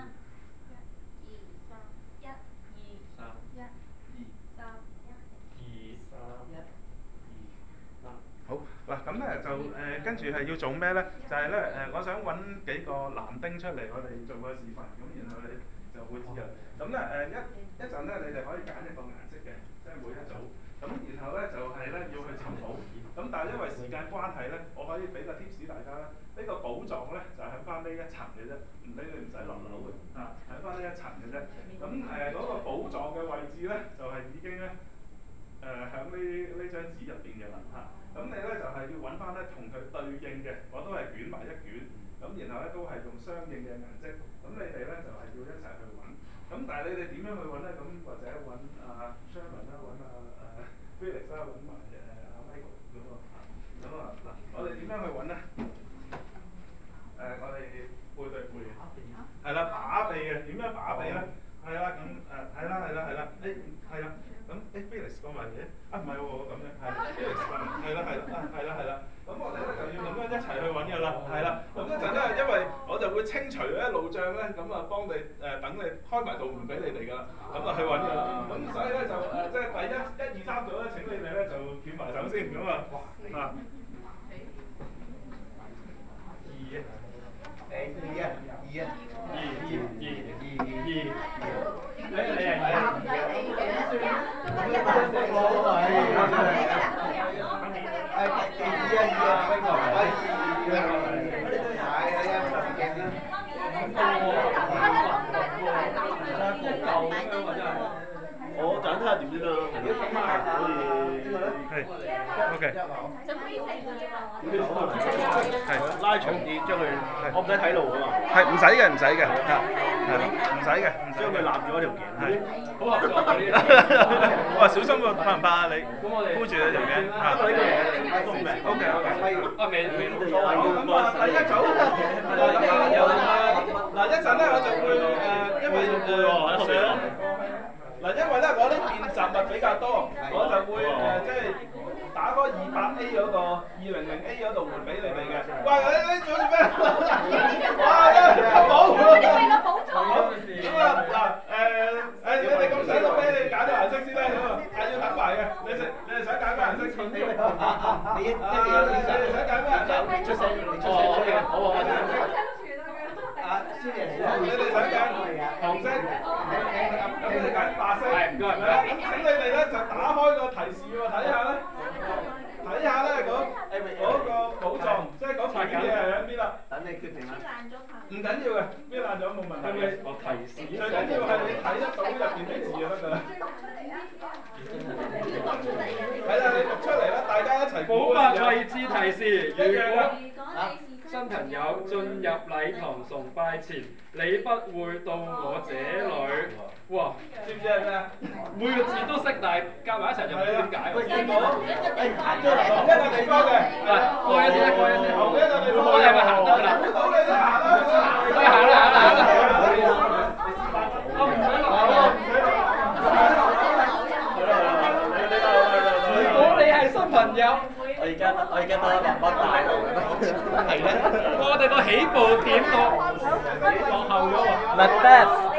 好嗱，咁咧就誒跟住係要做咩咧？就係咧誒，我想揾幾個男丁出嚟，我哋做個示範，咁然後你就會知啦。咁咧誒一一陣咧，你哋可以揀一個顏色嘅，即係每一組。咁然後咧就係咧要去尋寶。咁但係因為時間關係咧，我可以俾個 tips 大家啦。呢個寶藏咧就喺翻呢一層嘅啫，唔俾你唔使落樓嘅，啊喺翻呢一層嘅啫。咁誒嗰個寶藏嘅位置咧，就係已經咧。誒喺呢呢張紙入邊嘅啦嚇，咁、啊、你咧就係、是、要揾翻咧同佢對應嘅，我都係捲埋一卷，咁然後咧都係用相應嘅顏色，咁你哋咧就係、是、要一齊去揾，咁但係你哋點樣去揾咧？咁或者揾阿 Sherman 啦，揾阿誒 Felix 啦，揾埋誒阿 Michael 咁喎嚇，咁啊嗱，我哋點樣去揾咧？誒、呃，我哋背對背嘅，係啦，把臂嘅，點樣把臂咧？係啦，咁誒係啦係啦係啦，誒係啦，咁誒 Felix 過埋嚟，啊唔係喎，咁樣係 Felix 過嚟，係啦係啦，啊係啦係啦，咁我哋咧就要咁樣一齊去揾㗎啦，係啦，咁一陣咧，因為我就會清除咧路障咧，咁啊幫你誒、呃、等你開埋道門俾你哋㗎啦，咁啊去揾㗎啦，咁所以咧就誒、呃、即係第一一二三組咧，請你哋咧就捲埋手先，咁啊啊。誒二啊二啊二二二二二，誒你係二啊，我係誒二啊二啊，邊個係？二啊二啊，係啊，一勁啦，咁多喎，真係夠咁樣喎，真係。我等睇下點先啦，可以係 OK。係拉長啲，將佢我唔使睇路啊嘛。係唔使嘅，唔使嘅，係係唔使嘅，將佢攬住嗰條頸。係。好合作嗰啲。哇！小心喎，怕唔怕啊你？箍住你條頸。啊。O K O K。啊未未錄到。好咁啊，第一組。嗱一陣咧，我就會誒，因為誒上。嗱，因為咧我呢邊雜物比較多，我就會誒即係打嗰二百 A 嗰個二零零 A 嗰度換俾你哋嘅。喂，你你做咩？ 啊，你你想揀咩？ 你出聲，你出聲哦出聲。 好啊好啊。 啊，先嚟先。 你哋想揀紅色，咁你哋揀白色。 係唔該唔該。 咁請你哋咧就打開個提示喎，睇下咧，睇下咧嗰嗰個寶藏，即係嗰片嘢係喺邊啦。 等你決定啦。 唔緊要嘅，邊爛咗冇問題嘅。 我提示。 最緊要係你睇得到入邊啲字就得㗎啦。係啦，你讀出嚟啦，大家一齊估。 寶物位置提示：如果啊， 新朋友進入禮堂崇拜前，你不會到我這裏。哇！ 知唔知係咩啊？ 每個字都識，但係夾埋一齊就唔知點解喂， 喎。 結果，誒行咗嚟， 同一個地方嘅。 係，過一先，過一先。 同一個地方。 我哋係咪行得㗎啦？ 估到你先行啦。 我哋行啦，行啦，行啦。我唔使落咯。如果你係新朋友， 我而家我而家得落乜大路啦，係咧。 我哋個起步點落落後咗喎。 Not bad。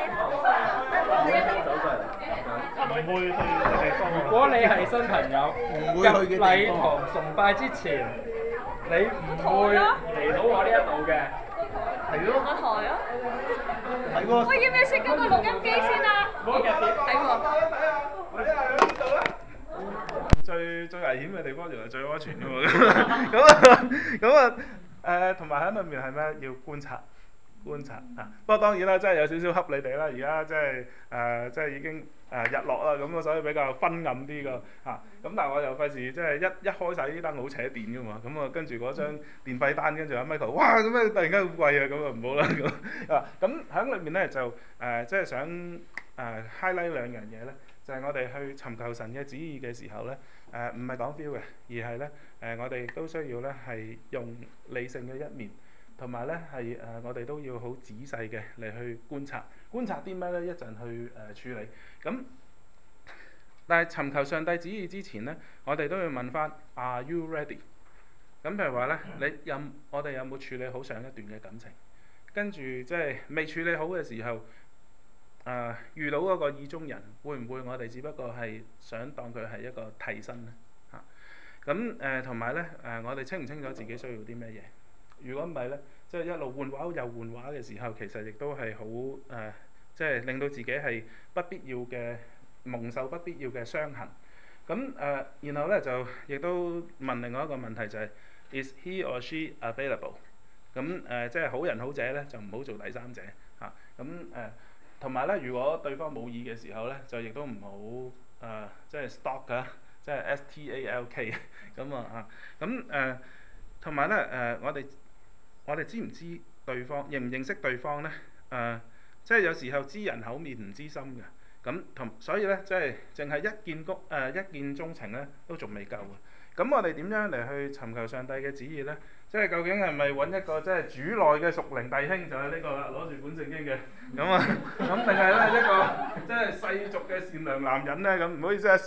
唔會去嘅地方。 如果你係新朋友， 會去嘅地入方禮堂崇拜之前，你唔會嚟到我呢一度嘅。 係咯。 個台咯。 係喎。 喂，要唔要熄嗰個錄音機先啊？ 唔好夾碟。 係喎。 睇下喺邊度咧？最最危險嘅地方原來最安全嘅喎，咁啊咁啊誒，同埋喺裏面係咩？要觀察觀察啊！不過當然啦，真係有少少恰你哋啦。而家即係誒，即係已經誒日落啦，咁啊，所以比較昏暗啲個嚇。咁但係我又費事即係一一開晒啲燈好扯電噶嘛，咁啊跟住嗰張電費單跟住阿 Michael，哇咁樣突然間好貴啊，咁啊唔好啦咁啊。咁喺裏面咧就誒即係想誒 highlight 兩樣嘢咧。就係我哋去尋求神嘅旨意嘅時候呢，誒唔係講 feel 嘅，而係呢，誒、呃、我哋都需要呢係用理性嘅一面，同埋呢係誒、呃、我哋都要好仔細嘅嚟去觀察，觀察啲咩呢？一陣去誒、呃、處理。咁但係尋求上帝旨意之前呢，我哋都要問翻 Are you ready？ 咁譬如話呢，你有我哋有冇處理好上一段嘅感情？跟住即係未處理好嘅時候。誒、呃、遇到嗰個意中人，會唔會我哋只不過係想當佢係一個替身呢？嚇咁誒同埋呢，誒、呃，我哋清唔清楚自己需要啲咩嘢？如果唔係呢，即係一路換畫又換畫嘅時候，其實亦都係好誒，即係令到自己係不必要嘅蒙受不必要嘅傷痕。咁誒、呃，然後呢，就亦都問另外一個問題就係、是、Is he or she available？ 咁誒、呃，即係好人好者呢，就唔好做第三者嚇。咁、啊、誒。呃同埋咧，如果對方冇意嘅時候咧，就亦都唔好誒，即係 stalk 㗎，即係 S T A L K 咁啊啊，咁誒，同埋咧誒，我哋我哋知唔知對方認唔認識對方咧？誒、呃，即係有時候知人口面唔知心嘅，咁同所以咧，即係淨係一見谷誒、呃、一見鍾情咧，都仲未夠嘅。咁我哋點樣嚟去尋求上帝嘅旨意咧？即係究竟係咪揾一個即係主內嘅屬靈弟兄就係呢個啦，攞住本聖經嘅咁啊？咁定係咧一個即係世俗嘅善良男人咧？咁唔好意思啊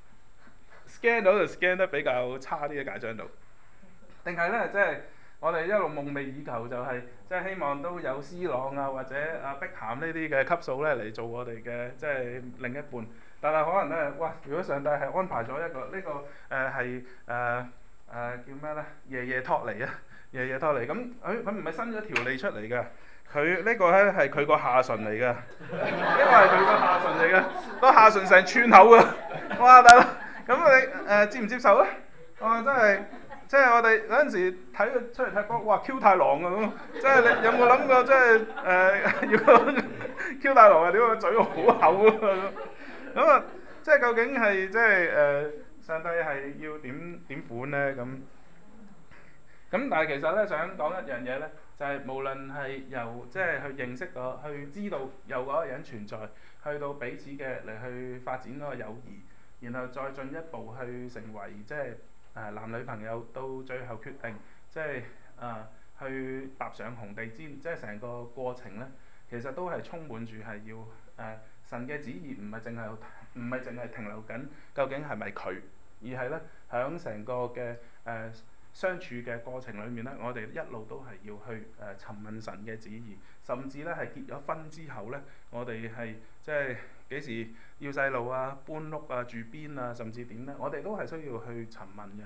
，scan 到就 scan 得比較差啲嘅解像度。定係咧即係我哋一路夢寐以求就係即係希望都有 C 朗啊或者阿碧咸呢啲嘅級數咧嚟做我哋嘅即係另一半。但係可能咧，哇！如果上帝係安排咗一個呢、這個誒係誒。誒、呃、叫咩咧？爺爺托尼啊，爺爺托尼咁，佢佢唔係伸咗條脷出嚟㗎，佢呢個咧係佢個下唇嚟㗎，呢個係佢個下唇嚟㗎，個下唇成寸口㗎，哇大佬，咁你誒、呃、接唔接受咧？哇真係，即係我哋嗰陣時睇佢出嚟踢波，哇 Q 太郎啊咁，即係你有冇諗過即係誒要 Q 太郎啊？點解個嘴好厚啊？咁啊，即係究竟係即係誒？呃上帝係要點點款呢？咁咁，但係其實咧想講一樣嘢咧，就係、是、無論係由即係去認識個，去知道有嗰個人存在，去到彼此嘅嚟去發展嗰個友誼，然後再進一步去成為即係誒男女朋友，到最後決定即係誒、呃、去踏上紅地毯，即係成個過程咧，其實都係充滿住係要誒、呃、神嘅旨意，唔係淨係唔係淨係停留緊究竟係咪佢？而係咧，喺成個嘅誒、呃、相處嘅過程裏面咧，我哋一路都係要去誒尋問神嘅旨意，甚至咧係結咗婚之後咧，我哋係即係幾時要細路啊、搬屋啊、住邊啊，甚至點咧，我哋都係需要去尋問嘅。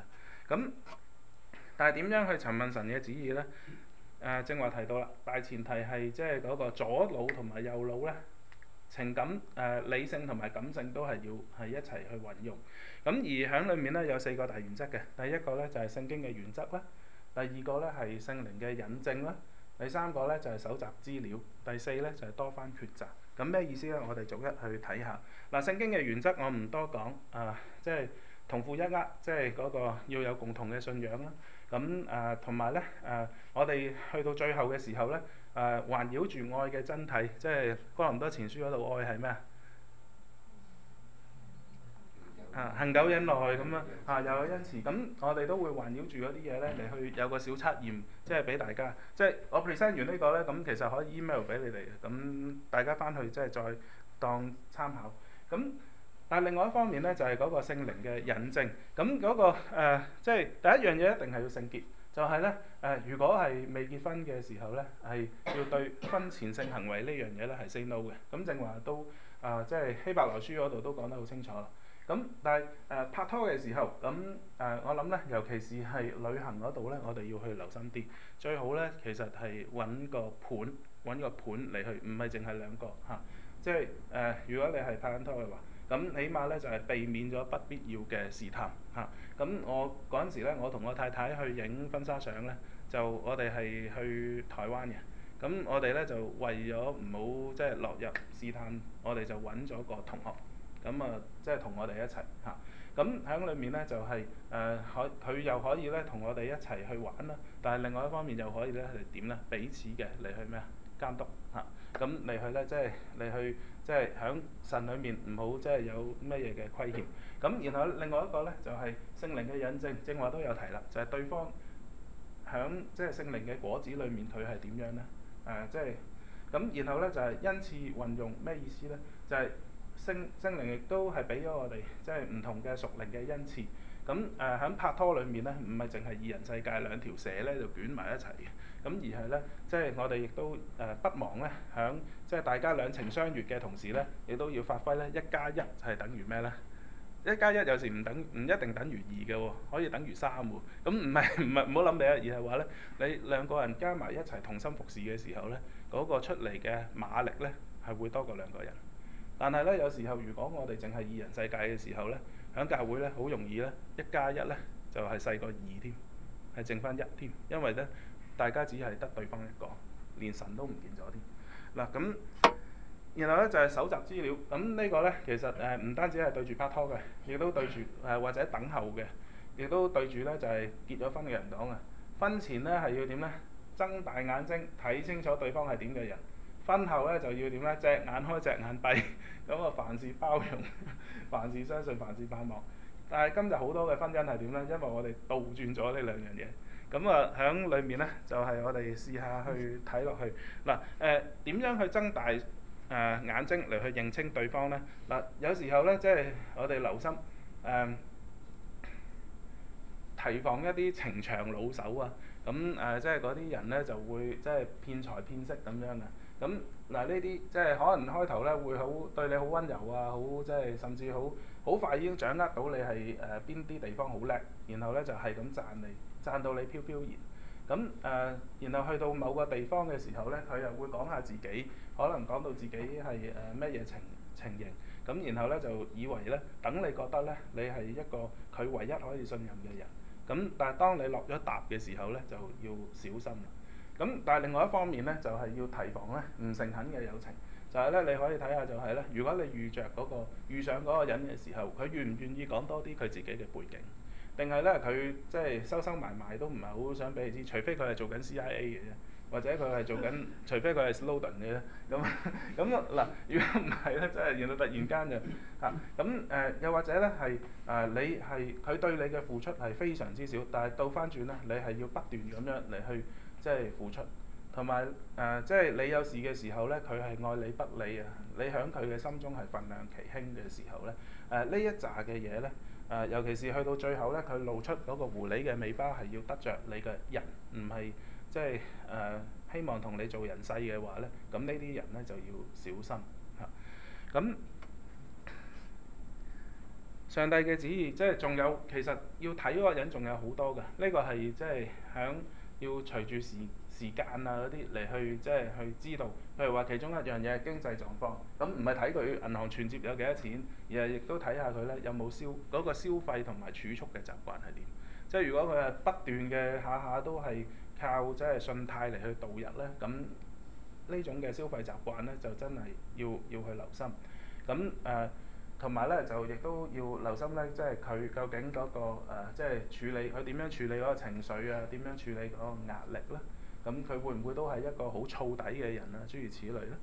咁但係點樣去詢問神嘅旨意呢？誒正話提到啦，大前提係即係嗰個左腦同埋右腦呢，情感誒、呃、理性同埋感性都係要係一齊去運用。咁而喺裏面呢，有四個大原則嘅，第一個呢，就係、是、聖經嘅原則啦，第二個呢，係聖靈嘅引證啦，第三個呢，就係、是、搜集資料，第四呢，就係、是、多番抉擇。咁咩意思呢？我哋逐一去睇下。嗱，聖經嘅原則我唔多講，啊，即係同負一軛，即係嗰個要有共同嘅信仰啦。咁誒同埋咧誒，我哋去到最後嘅時候咧，誒、呃、環繞住愛嘅真諦，即係哥林多前書嗰度愛係咩啊？啊，恒久忍耐咁樣啊，又有恩慈，咁我哋都會環繞住嗰啲嘢咧嚟去有個小測驗，即係俾大家，即係我 present 完呢個咧，咁其實可以 email 俾你哋嘅，咁大家翻去即係再當參考。咁但係另外一方面咧，就係、是、嗰個聖靈嘅引證，咁嗰、那個、呃、即係第一樣嘢一定係要聖潔，就係咧誒，如果係未結婚嘅時候咧，係要對婚前性行為呢樣嘢咧係 say no 嘅，咁正話都啊、呃，即係希伯來書嗰度都講得好清楚啦。咁但係誒、呃、拍拖嘅時候，咁誒、呃、我諗咧，尤其是係旅行嗰度咧，我哋要去留心啲。最好咧，其實係揾個伴，揾個伴嚟去，唔係淨係兩個嚇、啊。即係誒、呃，如果你係拍緊拖嘅話，咁起碼咧就係、是、避免咗不必要嘅試探嚇。咁、啊、我嗰陣時咧，我同我太太去影婚紗相咧，就我哋係去台灣嘅。咁我哋咧就為咗唔好即係落入試探，我哋就揾咗個同學。咁啊，即係同我哋一齊嚇。咁喺裏面咧就係誒可佢又可以咧同我哋一齊去玩啦。但係另外一方面又可以咧係點咧？彼此嘅嚟去咩啊？監督嚇。咁嚟去咧即係嚟去即係喺神裏面唔好即係有乜嘢嘅虧欠。咁然後另外一個咧就係聖靈嘅引證，正話都有提啦，就係對方喺即係聖靈嘅果子裏面佢係點樣咧？誒即係咁，然後咧就係恩賜運用咩意思咧？就係聖聖靈亦都係俾咗我哋即係唔同嘅屬靈嘅恩賜。咁誒喺拍拖裏面咧，唔係淨係二人世界兩條蛇咧就捲埋一齊嘅。咁而係咧，即係我哋亦都誒、呃、不忘咧，喺即係大家兩情相悅嘅同時咧，亦都要發揮咧一加一係等於咩咧？一加一有時唔等唔一定等於二嘅喎，可以等於三喎。咁唔係唔係唔好諗你啊，而係話咧，你兩個人加埋一齊同心服侍嘅時候咧，嗰、那個出嚟嘅馬力咧係會多過兩個人。但係咧，有時候如果我哋淨係二人世界嘅時候咧，喺教會咧好容易咧，一加一咧就係細過二添，係剩翻一添，因為咧大家只係得對方一個，連神都唔見咗添。嗱咁，然後咧就係、是、搜集資料，咁呢個咧其實誒唔單止係對住拍拖嘅，亦都對住誒、呃、或者等候嘅，亦都對住咧就係、是、結咗婚嘅人講啊。婚前咧係要點咧？睜大眼睛睇清楚對方係點嘅人。婚後咧就要點咧？隻眼開隻眼閉，咁啊凡事包容，凡事相信，凡事盼望。但係今日好多嘅婚姻係點咧？因為我哋倒轉咗呢兩樣嘢。咁啊喺裏面咧就係、是、我哋試下去睇落去。嗱誒點樣去增大誒、呃、眼睛嚟去認清對方咧？嗱、呃、有時候咧即係我哋留心誒、呃、提防一啲情場老手啊。咁誒、呃、即係嗰啲人咧就會即係騙財騙色咁樣嘅。咁嗱呢啲即係可能開頭咧會好對你好溫柔啊，好即係甚至好好快已經掌握到你係誒邊啲地方好叻，然後咧就係咁讚你，讚到你飄飄然。咁誒、呃，然後去到某個地方嘅時候咧，佢又會講下自己，可能講到自己係誒乜嘢情情形。咁然後咧就以為咧，等你覺得咧，你係一個佢唯一可以信任嘅人。咁但係當你落咗答嘅時候咧，就要小心啦。咁但係另外一方面咧，就係、是、要提防咧唔誠懇嘅友情。就係、是、咧，你可以睇下就係咧，如果你遇着嗰、那個遇上嗰個人嘅時候，佢願唔願意講多啲佢自己嘅背景，定係咧佢即係收收埋埋都唔係好想俾你知，除非佢係做緊 C I A 嘅啫，或者佢係做緊，除非佢係 Snowden 嘅啫。咁咁嗱，如果唔係咧，即係然後突然間就嚇咁誒，又或者咧係誒你係佢對你嘅付出係非常之少，但係倒翻轉咧，你係要不斷咁樣嚟去即係付出。同埋誒，即係你有事嘅時候咧，佢係愛理不理啊！你喺佢嘅心中係份量奇輕嘅時候咧，誒、呃、呢一紮嘅嘢咧，誒、呃、尤其是去到最後咧，佢露出嗰個狐狸嘅尾巴係要得着你嘅人，唔係即係誒、呃、希望同你做人世嘅話咧，咁呢啲人咧就要小心嚇。咁、啊、 上帝嘅旨意，即係仲有其實要睇嗰個人仲有好多㗎，呢個係即係響要隨住時時間啊嗰啲嚟去即係去知道。譬如話其中一樣嘢係經濟狀況，咁唔係睇佢銀行存摺有幾多錢，而係亦都睇下佢咧有冇消嗰個消費同埋儲蓄嘅習慣係點。即係如果佢係不斷嘅下下都係靠即係信貸嚟去度日咧，咁呢種嘅消費習慣咧就真係要要去留心。咁誒同埋咧就亦都要留心咧，即係佢究竟嗰、個、呃、即係處理佢點樣處理嗰個情緒啊，點樣處理嗰個壓力咧？咁佢會唔會都係一個好燥底嘅人啊？諸如此類咧。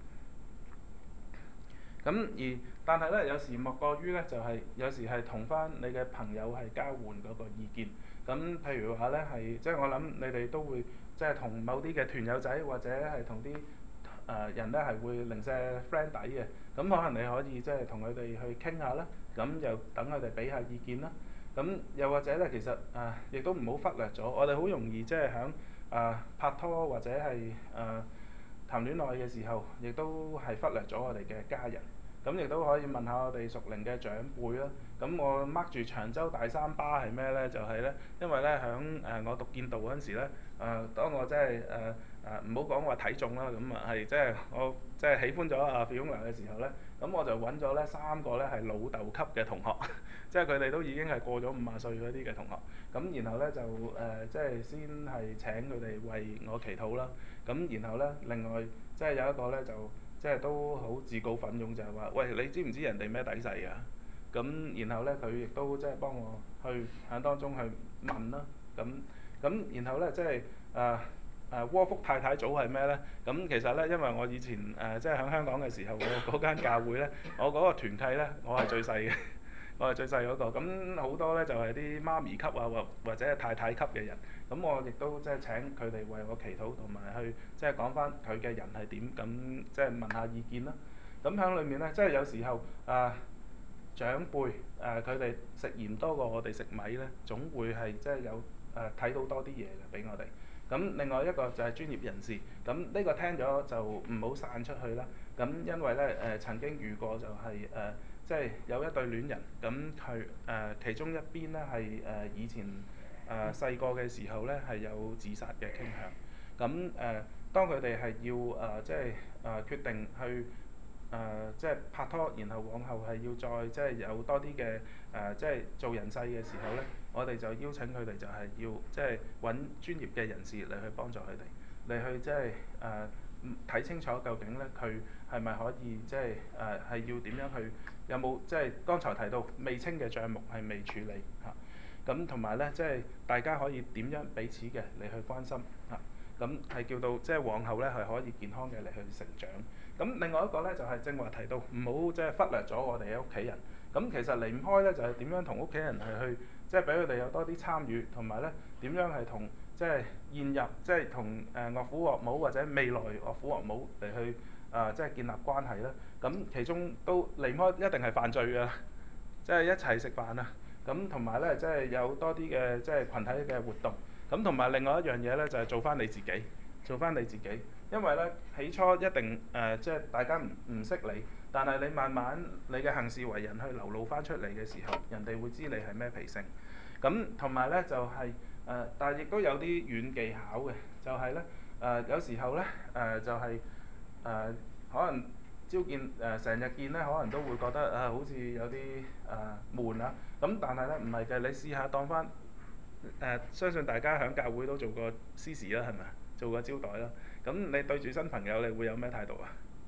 咁而但係咧，有時莫過於咧，就係、是、有時係同翻你嘅朋友係交換嗰個意見。咁譬如話咧，係即係我諗你哋都會即係同某啲嘅團友仔或者係同啲誒人咧係會零舍 friend 底嘅。咁可能你可以即係同佢哋去傾下啦。咁又等佢哋俾下意見啦。咁又或者咧，其實誒亦、呃、都唔好忽略咗，我哋好容易即係響誒拍拖或者係誒、呃、談戀愛嘅時候，亦都係忽略咗我哋嘅家人。咁亦都可以問下我哋屬靈嘅長輩啦。咁我 mark 住長洲大三巴係咩呢？就係、是、呢，因為呢，響誒我讀建道嗰陣時呢，誒、呃、當我真係誒誒唔好講話睇中啦，咁啊係即係我即係喜歡咗阿 Fiona 嘅時候呢，咁我就揾咗呢三個呢係老豆級嘅同學，即係佢哋都已經係過咗五十歲嗰啲嘅同學。咁然後呢，就誒、呃、即係先係請佢哋為我祈禱啦。咁然後呢，另外即係有一個呢，就。即係都好自告奮勇，就係話：喂，你知唔知人哋咩底細啊？咁然後咧，佢亦都即係幫我去喺當中去問啦。咁咁然後咧，即係誒誒窩福太太組係咩咧？咁其實咧，因為我以前誒、呃、即係喺香港嘅時候，我嗰間教會咧，我嗰個團契咧，我係最細嘅。我係最細嗰個，咁好多咧就係啲媽咪級啊，或或者係太太級嘅人，咁我亦都即係請佢哋為我祈禱，同埋去即係講翻佢嘅人係點，咁即係問下意見啦。咁喺裏面咧，即係有時候啊、呃、長輩誒佢哋食鹽多過我哋食米咧，總會係即係有誒睇到多啲嘢嘅俾我哋。咁另外一個就係專業人士，咁呢個聽咗就唔好散出去啦。咁因為咧誒、呃、曾經遇過就係、是、誒。呃即係有一對戀人，咁佢誒其中一邊咧係誒以前誒細個嘅時候咧係有自殺嘅傾向。咁誒、呃、當佢哋係要誒、呃、即係誒、呃、決定去誒、呃、即係拍拖，然後往後係要再即係有多啲嘅誒即係做人世嘅時候咧，我哋就邀請佢哋就係要即係揾專業嘅人士嚟去幫助佢哋，嚟去即係誒睇清楚究竟咧佢係咪可以即係誒係要點樣去？有冇即係剛才提到未清嘅帳目係未處理嚇？咁同埋咧，即係大家可以點樣彼此嘅嚟去關心嚇？咁、啊、係叫到即係往後咧係可以健康嘅嚟去成長。咁另外一個咧就係正話提到，唔好即係忽略咗我哋嘅屋企人。咁其實離唔開咧就係點樣同屋企人係去，即係俾佢哋有多啲參與，同埋咧點樣係同即係現入即係同誒岳父岳母或者未來岳父岳母嚟去。啊、呃，即係建立關係啦。咁其中都離唔開一定係犯罪㗎，即係一齊食飯啊。咁同埋咧，即係有多啲嘅即係群體嘅活動。咁同埋另外一樣嘢咧，就係、是、做翻你自己，做翻你自己。因為咧起初一定誒、呃，即係大家唔唔識你，但係你慢慢你嘅行事為人去流露翻出嚟嘅時候，人哋會知你係咩脾性。咁同埋咧就係、是、誒、呃，但係亦都有啲軟技巧嘅，就係咧誒，有時候咧誒、呃、就係、是。誒、呃、可能朝見誒成日見咧，可能都會覺得啊、呃，好似有啲誒、呃、悶啊。咁但係咧唔係嘅，你試下當翻誒、呃，相信大家喺教會都做過司事啦，係咪？做過招待啦。咁你對住新朋友，你會有咩態度啊？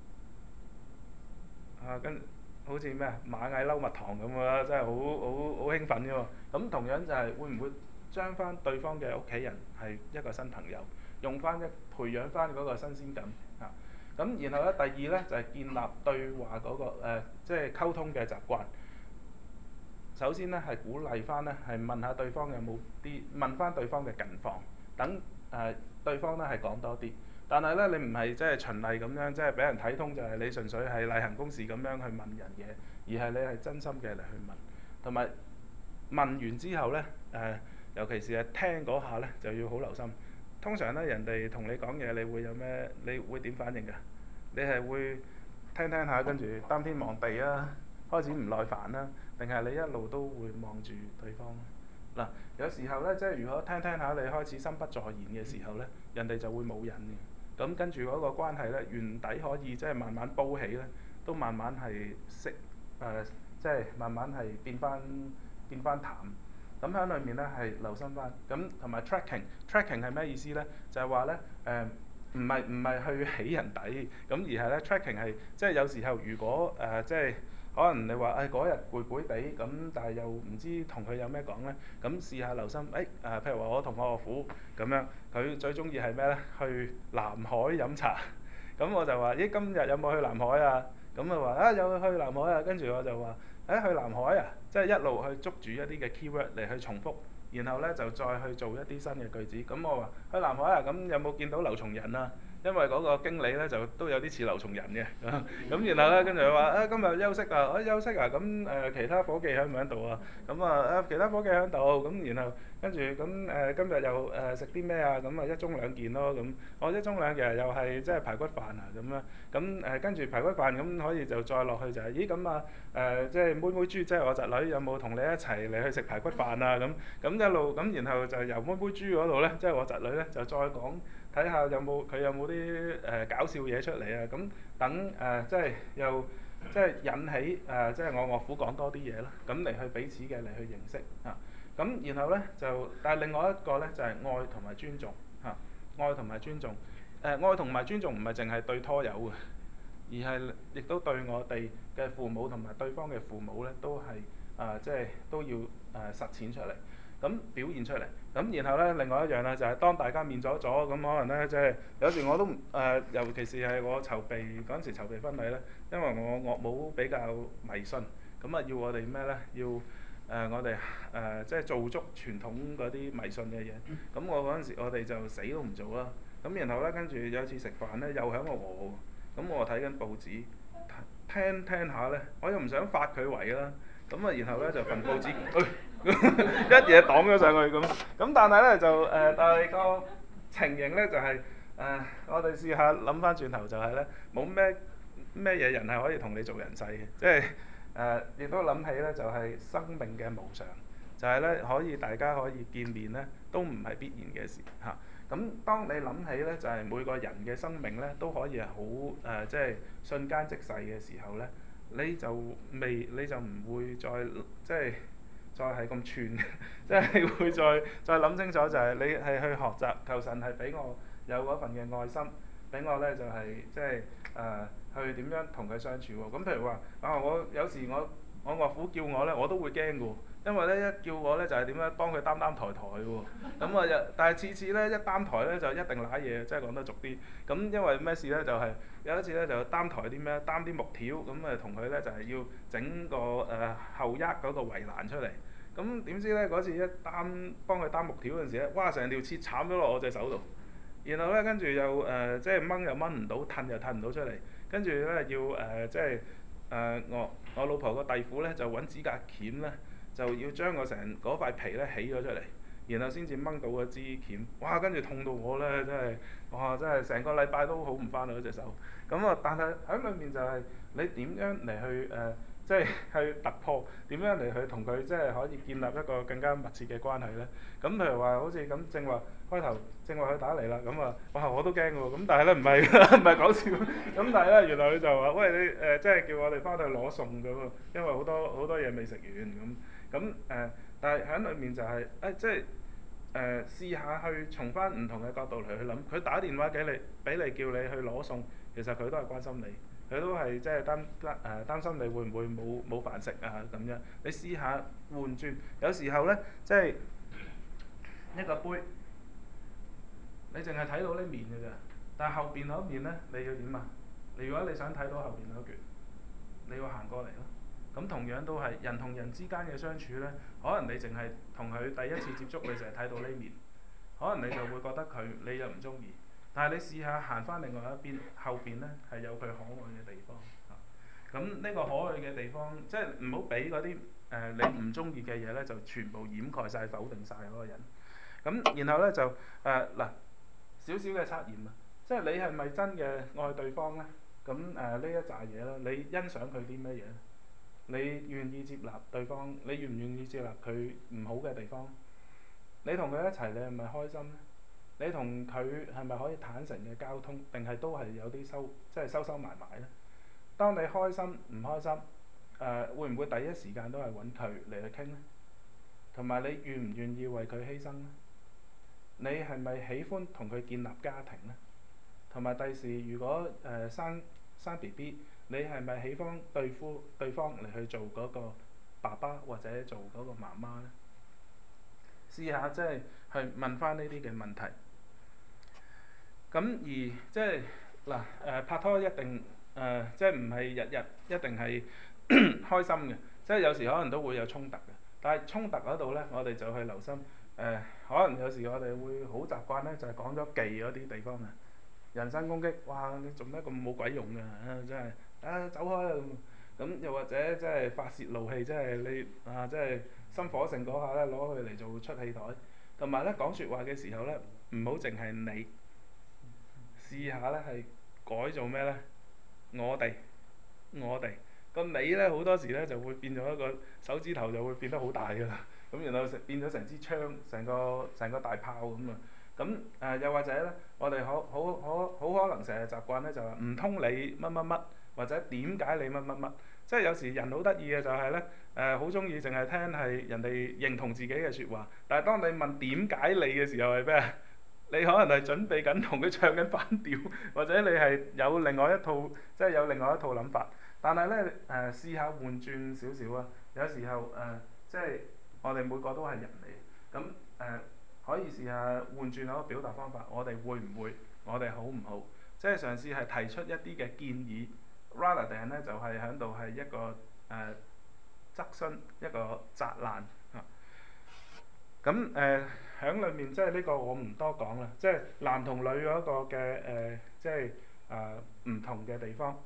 啊，跟好似咩啊螞蟻嬲蜜糖咁啊，真係好好好興奮㗎喎。咁同樣就係會唔會將翻對方嘅屋企人係一個新朋友，用翻一培養翻嗰個新鮮感啊？咁然後咧，第二咧就係、是、建立對話嗰、那個、呃、即係溝通嘅習慣。首先咧係鼓勵翻咧，係問下對方有冇啲問翻對方嘅近況，等誒、呃、對方咧係講多啲。但係咧你唔係即係循例咁樣，即係俾人睇通就係你純粹係例行公事咁樣去問人嘢，而係你係真心嘅嚟去問。同埋問完之後咧，誒、呃、尤其是係聽嗰下咧就要好留心。通常咧，人哋同你講嘢，你會有咩？你會點反應㗎？你係會聽聽下，跟住擔天望地啊， 開始唔耐煩啦，定係你一路都會望住對方？嗱，有時候咧，即係如果聽聽下你開始心不在焉嘅時候咧，人哋就會冇癮嘅。咁跟住嗰個關係咧，原底可以即係慢慢煲起咧，都慢慢係識誒、呃，即係慢慢係變翻變翻淡。咁喺裏面咧係留心翻。咁同埋 tracking，tracking 係咩意思咧？就係話咧誒，唔係唔係去起人底，咁而係咧 tracking 係即係有時候如果誒、呃、即係。可能你話誒嗰日攰攰地咁，但係又唔知同佢有咩講呢？咁試下留心誒誒、哎呃，譬如話我同我岳父咁樣，佢最中意係咩呢？去南海飲茶。咁我就話：咦，今日有冇去南海啊？咁佢話啊有去南海啊，跟住我就話：誒、哎、去南海啊！即係一路去捉住一啲嘅 keyword 嚟去重複，然後呢就再去做一啲新嘅句子。咁我話去南海啊，咁有冇見到劉松仁啊？因為嗰個經理咧就都有啲似劉松仁嘅，咁然後咧跟住佢話啊今日休息啊，啊休息啊，咁誒、呃、其他伙計喺唔喺度啊？咁啊啊其他伙計喺度，咁然後跟住咁誒今日又誒食啲咩啊？咁啊一盅兩件咯，咁我一盅兩件又係即係排骨飯啊咁樣，咁誒跟住排骨飯咁可以就再落去就係、是、咦咁啊誒即係妹妹豬即係我侄女有冇同你一齊嚟去食排骨飯啊？咁咁一路咁然後就由妹妹豬嗰度咧，即係我侄女咧就再講。睇下有冇佢有冇啲誒搞笑嘢出嚟啊！咁等誒、呃、即係又即係引起誒、呃、即係我岳父講多啲嘢啦，咁嚟去彼此嘅嚟去認識啊。咁然後咧就，但係另外一個咧就係、是、愛同埋尊重嚇、啊，愛同埋尊重誒、呃、愛同埋尊重唔係淨係對拖友嘅，而係亦都對我哋嘅父母同埋對方嘅父母咧都係啊、呃、即係都要誒、呃、實踐出嚟。咁表現出嚟，咁然後咧，另外一樣咧就係、是、當大家面咗咗，咁可能咧即係有時我都誒、呃，尤其是係我籌備嗰陣時籌備婚禮咧，因為我岳母比較迷信，咁啊要我哋咩咧？要誒、呃、我哋誒、呃、即係做足傳統嗰啲迷信嘅嘢，咁我嗰陣時我哋就死都唔做啦。咁然後咧跟住有次食飯咧，又喺我餓，咁我睇緊報紙，聽聽下咧，我又唔想發佢圍啦。咁啊，然後咧就份報紙，哎、一嘢擋咗上去咁。咁但係咧就誒、呃，但係個情形咧就係、是、誒、呃，我哋試下諗翻轉頭就係咧，冇咩咩嘢人係可以同你做人世嘅，即係誒，亦、呃、都諗起咧就係、是、生命嘅無常，就係、是、咧可以大家可以見面咧，都唔係必然嘅事嚇。咁、啊、當你諗起咧，就係、是、每個人嘅生命咧都可以係好誒，即係瞬間即逝嘅時候咧。你就未，你就唔會再即係再係咁串，即係會再再諗清楚，就係你係去學習，求神係俾我有嗰份嘅愛心，俾我咧就係、是、即係誒、呃、去點樣同佢相處喎。咁譬如話啊，我有時我我岳父叫我咧，我都會驚嘅喎，因為咧一叫我咧就係點樣幫佢擔擔抬抬嘅喎。咁啊，但係次次咧一擔抬咧就一定揦嘢，即係講得俗啲。咁因為咩事咧？就係、是、有一次咧就擔抬啲咩？擔啲木條咁誒，同佢咧就係、是、要整個誒、呃、後額嗰個圍欄出嚟。咁點知咧嗰次一擔幫佢擔木條嗰陣時咧，哇！成條鐵慘咗落我隻手度。然後咧跟住又誒、呃、即係掹又掹唔到，褪又褪唔到出嚟。跟住咧要誒、呃、即係誒、呃、我我老婆個弟婦咧就揾指甲鉗咧，就要將個成嗰塊皮咧起咗出嚟。然後先至掹到嗰支鉗，哇！跟住痛到我咧，真係，哇！真係成個禮拜都好唔翻啊嗰隻手。咁啊，但係喺裏面就係你點樣嚟去誒、呃，即係去突破，點樣嚟去同佢即係可以建立一個更加密切嘅關係咧？咁譬如話好似咁正話開頭正話佢打嚟啦，咁啊，哇！我都驚喎，咁但係咧唔係唔係講笑，咁但係咧原來佢就話喂你誒、呃，即係叫我哋翻去攞餸咁喎，因為好多好多嘢未食完咁，咁誒。呃但係喺裏面就係、是、誒、哎，即係誒、呃、試下去從翻唔同嘅角度嚟去諗。佢打電話俾你，俾你叫你去攞餸，其實佢都係關心你，佢都係即係擔擔誒擔心你會唔會冇冇飯食啊咁樣。你試下換轉，有時候咧即係一個杯，你淨係睇到呢面嘅咋，但係後邊嗰面咧你要點啊？你如果你想睇到後邊嗰橛，你要行過嚟咯。咁同樣都係人同人之間嘅相處呢，可能你淨係同佢第一次接觸，你淨係睇到呢面，可能你就會覺得佢你又唔中意。但係你試下行翻另外一邊，後邊呢係有佢可愛嘅地方。咁呢個可愛嘅地方，即係唔好俾嗰啲誒你唔中意嘅嘢呢，就全部掩蓋晒、否定晒嗰個人。咁然後呢，就誒嗱少少嘅測驗啊，即係你係咪真嘅愛對方呢？咁誒呢一紮嘢咧，你欣賞佢啲咩嘢？ 你願意接納對方，你願唔願意接納佢唔好嘅地方？你同佢一齊，你係咪開心呢？你同佢係咪可以坦誠嘅交通，定係都係有啲收，即係收收埋埋呢？當你開心唔開心，誒、呃、會唔會第一時間都係揾佢嚟去傾呢？同埋你願唔願意為佢犧牲呢？你係咪喜歡同佢建立家庭呢？同埋第時如果誒、呃、生生 B B，你係咪喜歡對夫對方嚟去做嗰個爸爸或者做嗰個媽媽呢？試下即係去問翻呢啲嘅問題。咁而即係嗱誒拍拖一定誒、呃、即係唔係日日一定係開心嘅，即係有時可能都會有衝突嘅。但係衝突嗰度呢，我哋就去留心誒、呃，可能有時我哋會好習慣呢，就係講咗忌嗰啲地方啊，人身攻擊，哇！你做咩咁冇鬼用㗎？啊，真係啊，走開啊！咁又或者即係發泄怒氣，即係你啊，即係心火盛嗰下咧，攞佢嚟做出氣台。同埋咧講説話嘅時候咧，唔好淨係你，試下咧係改做咩咧？我哋，我哋個你咧好多時咧就會變咗一個手指頭就會變得好大㗎啦。咁然後成變咗成支槍，成個成個大炮咁啊！咁誒、呃、又或者咧，我哋好好好好可能成日習慣咧就話唔通你乜乜乜，或者點解你乜乜乜？即係有時人好得意嘅就係咧誒，好中意淨係聽係人哋認同自己嘅説話，但係當你問點解你嘅時候係咩啊？你可能係準備緊同佢唱緊反調，或者你係有另外一套，即係有另外一套諗法。但係咧誒，試下換轉少少啊！有時候誒、呃，即係我哋每個都係人嚟，咁誒、呃、可以試下換轉一個表達方法。我哋會唔會？我哋好唔好？即係嘗試係提出一啲嘅建議 rather than 咧就係喺度係一個誒、呃、質詢，一個責難啊。咁誒喺裏面即係呢個我唔多講啦，即係男同女嗰個嘅誒、呃，即係啊唔同嘅地方。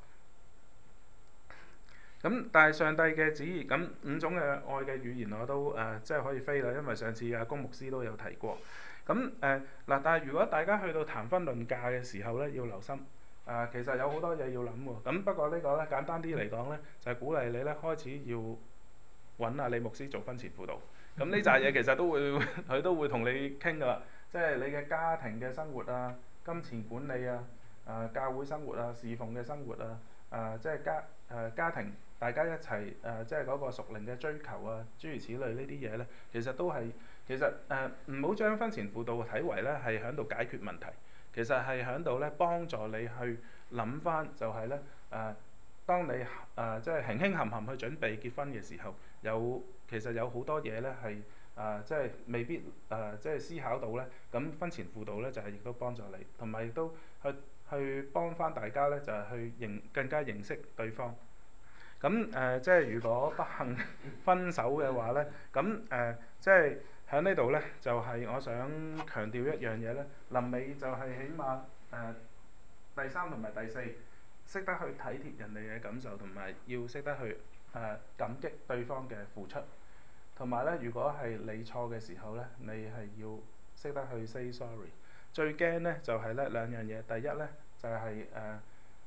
咁但係上帝嘅旨意，咁五種嘅愛嘅語言我都誒、呃、即係可以飛啦，因為上次阿公牧師都有提過。咁誒嗱，但係如果大家去到談婚論嫁嘅時候咧，要留心誒、呃，其實有好多嘢要諗喎。咁不過個呢個咧簡單啲嚟講咧，就係、是、鼓勵你咧開始要揾阿李牧師做婚前輔導。咁呢扎嘢其實都會佢都會同你傾㗎啦，即係你嘅家庭嘅生活啊、金錢管理啊、誒、呃、教會生活啊、侍奉嘅生活啊、誒、呃、即係家誒、呃、家庭。大家一齊誒、呃，即係嗰個屬靈嘅追求啊，諸如此類呢啲嘢呢，其實都係其實誒唔好將婚前輔導睇為呢係喺度解決問題，其實係喺度呢幫助你去諗翻就係呢，誒、呃，當你誒、呃、即係輕輕冚冚去準備結婚嘅時候，有其實有好多嘢呢係誒即係未必誒、呃、即係思考到呢。咁婚前輔導呢，就係、是、亦都幫助你，同埋亦都去去幫翻大家呢，就係、是、去認更加認識對方。咁誒、呃，即係如果不幸分手嘅話呢，咁誒、呃，即係喺呢度呢，就係、是、我想強調一樣嘢呢，臨尾就係起碼誒、呃、第三同埋第四，識得去體貼人哋嘅感受，同埋要識得去誒、呃、感激對方嘅付出，同埋呢，如果係你錯嘅時候呢，你係要識得去 say sorry。最驚呢，就係、是、呢兩樣嘢，第一呢，就係、是、誒。呃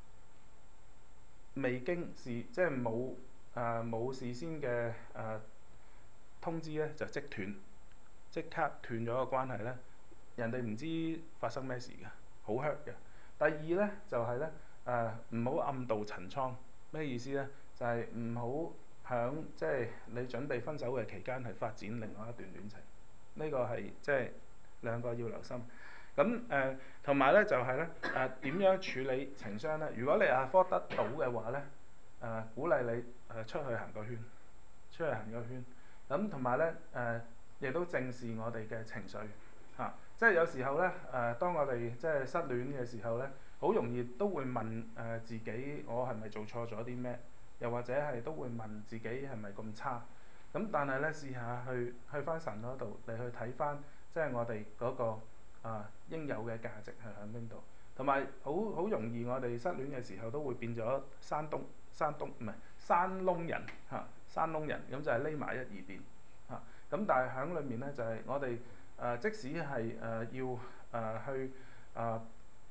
未經事，即係冇誒冇事先嘅誒、呃、通知咧，就即斷，即刻斷咗個關係咧。人哋唔知發生咩事嘅，好 hurt 嘅。第二咧就係咧誒唔好暗度陳倉，咩意思咧？就係唔好響即係你準備分手嘅期間係發展另外一段戀情。呢、這個係即係兩個要留心。咁誒同埋咧就係咧誒點樣處理情傷咧？如果你 afford 得到嘅話咧，誒、呃、鼓勵你誒、呃、出去行個圈，出去行個圈。咁同埋咧誒亦都正視我哋嘅情緒嚇、啊，即係有時候咧誒、呃、當我哋即係失戀嘅時候咧，好容易都會問誒、呃、自己我係咪做錯咗啲咩？又或者係都會問自己係咪咁差？咁但係咧試下去去翻神嗰度，你去睇翻即係我哋嗰、那個。啊，應有嘅價值係喺邊度？同埋好好容易，我哋失戀嘅時候都會變咗山東山東唔係山窿人嚇、啊，山窿人咁就係匿埋一二邊嚇。咁、啊、但係喺裏面咧，就係、是、我哋誒、呃、即使係誒、呃、要誒、呃、去誒、呃、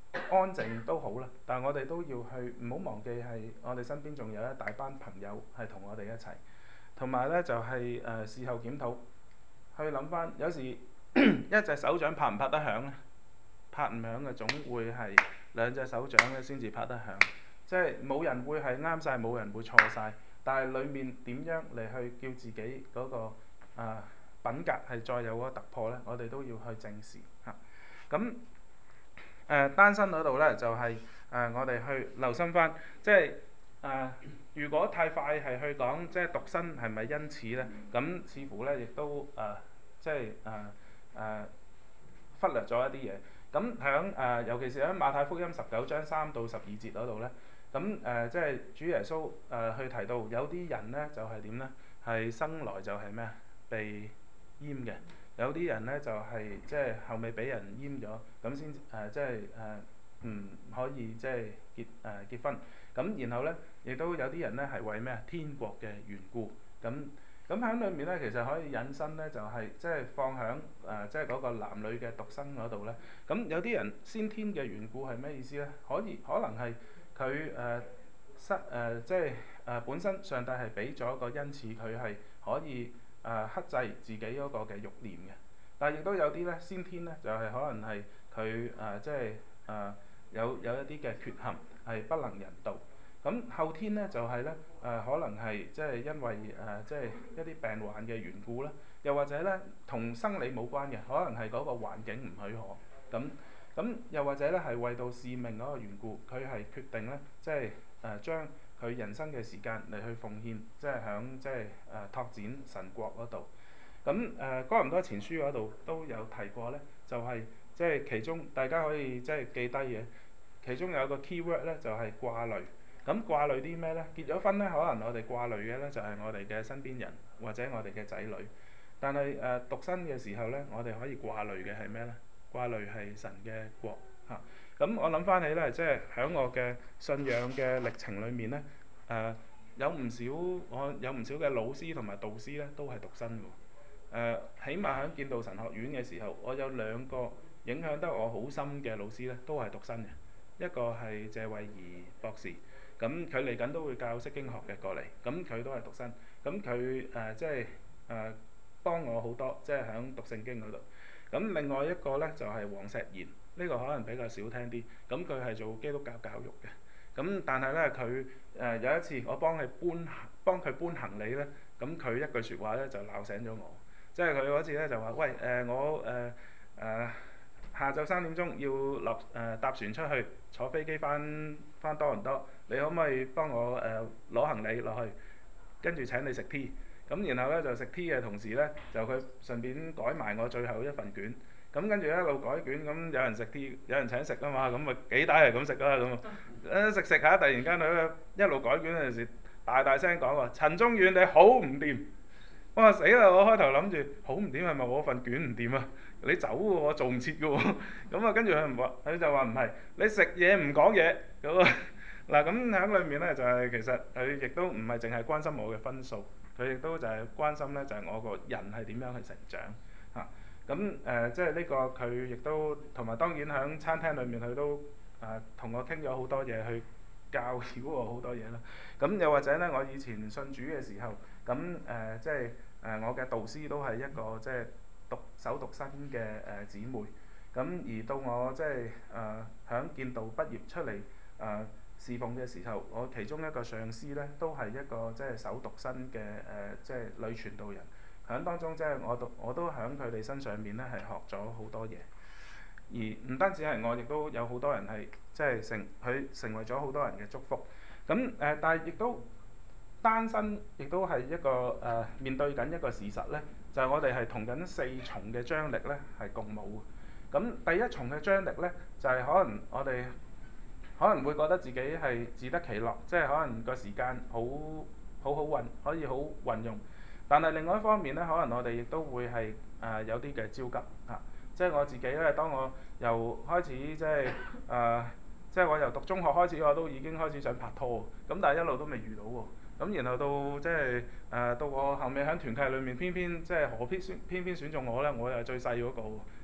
安靜都好啦，但係我哋都要去唔好忘記係我哋身邊仲有一大班朋友係同我哋一齊，同埋呢就係、誒、事後檢討，去諗翻有時一隻手掌拍唔拍得響呢？拍唔響嘅總會係兩隻手掌咧先至拍得響，即係冇人會係啱晒，冇人會錯晒。但係裡面點樣嚟去叫自己嗰、個、啊、品格係再有嗰個突破呢？我哋都要去正視嚇。咁、誒、單身嗰度呢，就係、誒、我哋去留心翻，即係誒、如果太快係去講即係獨身係咪因此呢？咁似乎呢亦都誒、即係誒誒忽略咗一啲嘢。咁響誒，尤其是喺馬太福音十九章三到十二節嗰度呢，咁誒、呃、即係主耶穌誒、呃、去提到有啲人呢就係點呢？係生來就係咩啊？被閹嘅，有啲人呢就係、即係後尾俾人閹咗，咁先誒即係誒唔可以即係結誒、呃、結婚。咁然後呢，亦都有啲人呢係為咩啊？天國嘅緣故。咁咁喺裏面咧，其實可以引申咧，就係即係放響誒，即係嗰個男女嘅獨身嗰度咧。咁有啲人先天嘅緣故係咩意思咧？可以可能係佢誒失誒，即係誒本身上帝係俾咗個恩賜，佢係可以誒、呃、克制自己嗰個嘅慾念嘅。但係亦都有啲咧先天咧，就係、是、可能係佢誒即係誒有有一啲嘅缺陷係不能人道。咁後天咧就係咧誒，可能係即係因為誒、呃、即係一啲病患嘅緣故啦，又或者咧同生理冇關嘅，可能係嗰個環境唔許可。咁咁又或者咧係為到使命嗰個緣故，佢係決定咧即係誒、呃、將佢人生嘅時間嚟去奉獻，即係響即係誒、呃、拓展神國嗰度。咁誒哥林多前書嗰度都有提過咧，就係、是、即係其中大家可以即係記低嘅，其中有一個 keyword 咧就係、是、掛慮。咁掛慮啲咩呢？結咗婚呢，可能我哋掛慮嘅呢就係我哋嘅身邊人或者我哋嘅仔女。但係誒獨身嘅時候呢，我哋可以掛慮嘅係咩呢？掛慮係神嘅國嚇。咁、啊、我諗翻起呢，即係喺我嘅信仰嘅歷程裏面呢，誒、呃、有唔少我有唔少嘅老師同埋導師呢，都係獨身喎。誒、呃，起碼喺建道神學院嘅時候，我有兩個影響得我好深嘅老師呢，都係獨身嘅。一個係謝慧儀博士。咁佢嚟緊都會教釋經學嘅過嚟，咁佢都係獨身，咁佢誒即係誒幫我好多，即係喺讀聖經嗰度。咁另外一個呢，就係、是、黃石賢，呢、這個可能比較少聽啲，咁佢係做基督教教育嘅。咁但係呢，佢誒、呃、有一次我幫佢搬幫佢搬行李呢，咁佢一句説話呢，就鬧醒咗我，即係佢嗰次呢，就話：喂誒、呃、我誒誒、呃呃、下晝三點鐘要落誒、呃、搭船出去，坐飛機翻翻多倫多。你可唔可以幫我誒攞、呃、行李落去，跟住請你食 tea。咁然後咧就食 tea 嘅同時咧，就佢順便改埋我最後一份卷。咁跟住一路改卷，咁有人食 tea，有人請食啊嘛，咁咪幾大係咁食啦咁。誒食食下，突然間佢一路改卷嗰陣時，大大聲講話：陳宗遠你好唔掂！我話死啦！我開頭諗住好唔掂係咪我份卷唔掂啊？你走喎，我做唔切嘅喎。咁啊，跟住佢唔話，佢就話唔係，你食嘢唔講嘢咁啊。嗱咁喺裏面咧就係、是、其實佢亦都唔係淨係關心我嘅分數，佢亦都就係關心咧就係、是、我個人係點樣去成長嚇。咁、啊、誒、呃、即係呢個佢亦都同埋當然喺餐廳裏面佢都誒同、呃、我傾咗好多嘢，去教曉我好多嘢啦。咁又或者咧，我以前信主嘅時候，咁誒、呃、即係誒、呃、我嘅導師都係一個即係獨守獨身嘅誒姊妹。咁而到我即係誒響建道畢業出嚟誒、呃、侍奉嘅時候，我其中一個上司咧都係一個即係守獨身嘅誒、呃、即係女傳道人。響當中即係我都我都響佢哋身上面咧係學咗好多嘢。而唔單止係我，亦都有好多人係即係成佢成為咗好多人嘅祝福。咁誒、呃，但係亦都單身，亦都係一個誒、呃、面對緊一個事實咧，就係、是、我哋係同緊四重嘅張力咧係共舞。咁第一重嘅張力呢，就係、是、可能我哋可能會覺得自己係自得其樂，即係可能個時間好好好運，可以好運用。但係另外一方面呢，可能我哋亦都會係誒、呃、有啲嘅焦急嚇、啊。即係我自己呢，當我由開始即係誒、呃，即係我由讀中學開始，我都已經開始想拍拖，咁但係一路都未遇到喎。咁然後到即係誒、呃、到我後尾喺團契裏面，偏偏即係何必選偏偏選中我呢？我又係最細嗰個喎。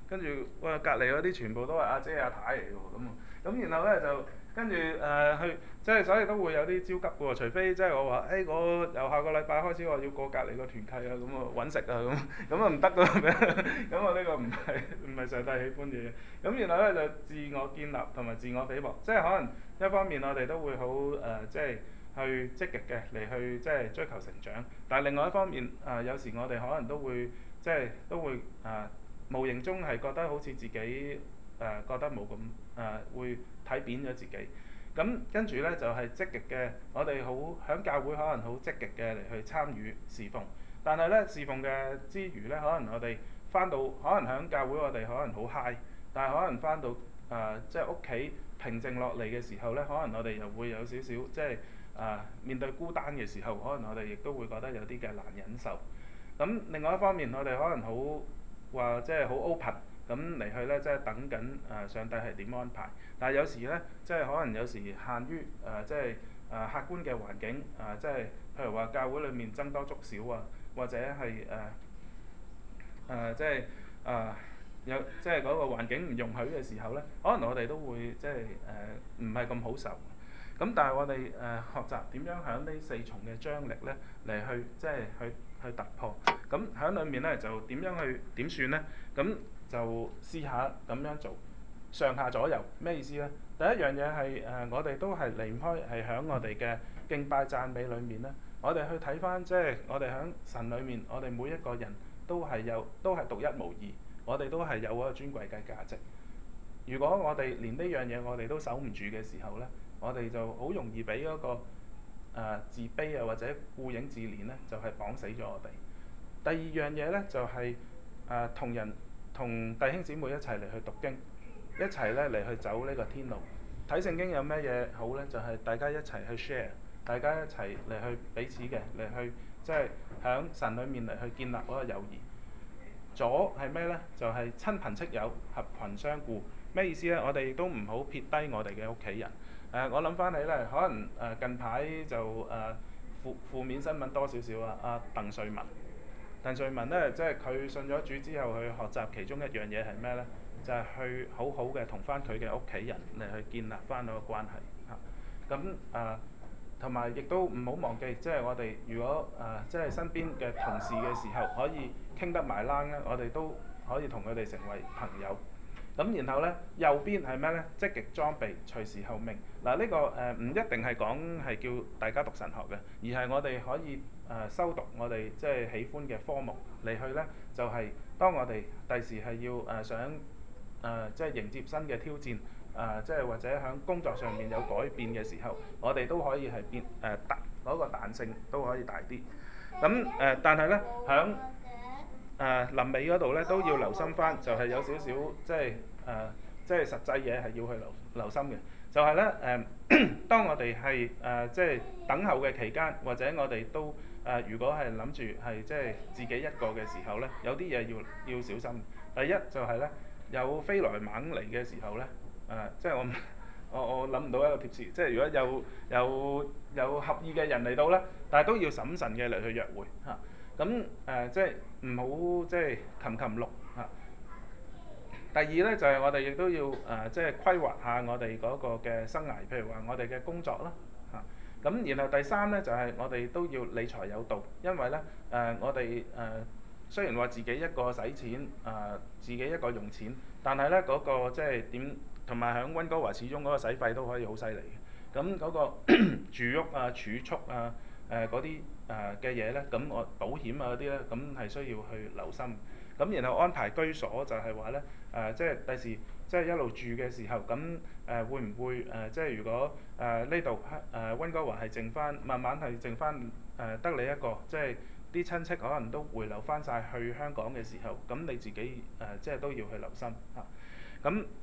跟住哇隔離嗰啲全部都係阿姐阿太嚟嘅喎咁啊，咁然後咧就跟住誒去即係所以都會有啲焦急嘅喎，除非即係我話誒我由下個禮拜開始我要過隔離個團契啊咁啊揾食啊咁，咁啊唔得㗎，咁啊呢個唔係唔係上帝喜歡嘅嘢。咁然後咧就自我建立同埋自我菲薄，即係可能一方面我哋都會好誒、呃、即係去積極嘅嚟去即係追求成長，但係另外一方面誒、呃、有時我哋可能都會即係都會誒、呃、無形中係覺得好似自己誒、呃、覺得冇咁誒會睇扁咗自己。咁跟住咧就係、是、積極嘅，我哋好響教會可能好積極嘅嚟去參與侍奉，但係咧侍奉嘅之餘咧，可能我哋翻到可能響教會我哋可能好 high，但係可能翻到誒、呃、即係屋企平靜落嚟嘅時候咧，可能我哋又會有少少即係誒、呃、面對孤單嘅時候，可能我哋亦都會覺得有啲嘅難忍受。咁另外一方面，我哋可能好話即係好 open 咁嚟去咧，即係等緊誒上帝係點安排。但係有時咧，即係可能有時限於誒、呃、即係誒、呃、客觀嘅環境啊、呃，即係譬如話教會裡面僧多粥少啊，或者係誒誒即係啊、呃、有即係嗰個環境唔容許嘅時候咧，可能我哋都會即係誒唔係咁好受。咁但係我哋誒、呃、學習點樣喺呢四重嘅張力咧嚟去即係去去突破。咁喺裡面咧就點樣去點算咧？咁就試下咁樣做，上下左右咩意思咧？第一樣嘢係誒我哋都係離唔開係喺我哋嘅敬拜讚美裡面咧，我哋去睇返即係我哋喺神裡面，我哋每一個人都係有都係獨一無二，我哋都係有嗰個尊貴嘅價值。如果我哋連呢樣嘢我哋都守唔住嘅時候咧，我哋就好容易俾嗰、個誒、呃、自卑啊或者顧影自憐咧，就係、是、綁死咗我哋。第二樣嘢咧就係誒同人同弟兄姊妹一齊嚟去讀經，一齊咧嚟去走呢個天路。睇聖經有咩嘢好咧？就係、是、大家一齊去 share，大家一齊嚟去彼此嘅嚟去即係喺神裡面嚟去建立嗰個友誼。左係咩呢？就係、是、親朋戚友合群相顧。咩意思呢？我哋亦都唔好撇低我哋嘅屋企人。誒、呃，我諗翻起咧，可能誒、呃、近排就誒、呃、負負面新聞多少少啊。阿鄧萃雯，鄧萃雯呢，即係佢信咗主之後去學習，其中一樣嘢係咩呢？就係、是、去好好嘅同翻佢嘅屋企人嚟去建立翻嗰個關係嚇。咁、啊、誒。同埋亦都唔好忘記，即係我哋如果誒、呃、即係身邊嘅同事嘅時候，可以傾得埋欄咧，我哋都可以同佢哋成為朋友。咁然後咧，右邊係咩咧？積極裝備，隨時候命。嗱、呃、呢、這個誒唔、呃、一定係講係叫大家讀神學嘅，而係我哋可以誒、呃、修讀我哋即係喜歡嘅科目嚟去咧，就係、是、當我哋第時係要誒、呃、想誒、呃、即係迎接新嘅挑戰。啊、呃，即係或者喺工作上面有改變嘅時候，我哋都可以係變誒彈嗰個彈性都可以大啲。咁誒、呃，但係咧響誒臨尾嗰度咧都要留心翻，就係、是、有少少即係誒、呃、即係實際嘢係要去留留心嘅。就係咧誒，當我哋係誒即係等候嘅期間，或者我哋都誒、呃、如果係諗住係即係自己一個嘅時候咧，有啲嘢要要小心。第一就係咧有飛來猛嚟嘅時候咧。誒、呃，即係我我我諗唔到一個貼士，即係如果有有有合意嘅人嚟到咧，但係都要審慎嘅嚟去約會嚇。咁、啊、誒、呃，即係唔好即係擒擒鹿嚇。第二咧就係、是、我哋亦都要誒、呃，即係規劃下我哋嗰個嘅生涯，譬如話我哋嘅工作啦嚇。咁、啊、然後第三咧就係、是、我哋都要理財有道，因為咧誒、呃、我哋誒、呃、雖然話自己一個使錢誒、呃，自己一個用錢，但係咧嗰個即係點？同埋喺溫哥華，始終嗰個使費都可以好犀利嘅。咁嗰個住屋啊、儲蓄啊、誒嗰啲誒嘅嘢咧，咁我保險啊嗰啲咧，咁係需要去留心。咁然後安排居所就係話咧誒，即係第時即係一路住嘅時候，咁誒、呃、會唔會誒、呃、即係如果誒呢度誒溫哥華係剩翻，慢慢係剩翻誒得你一個，即係啲親戚可能都回流翻晒去香港嘅時候，咁你自己誒、呃、即係都要去留心嚇。咁、啊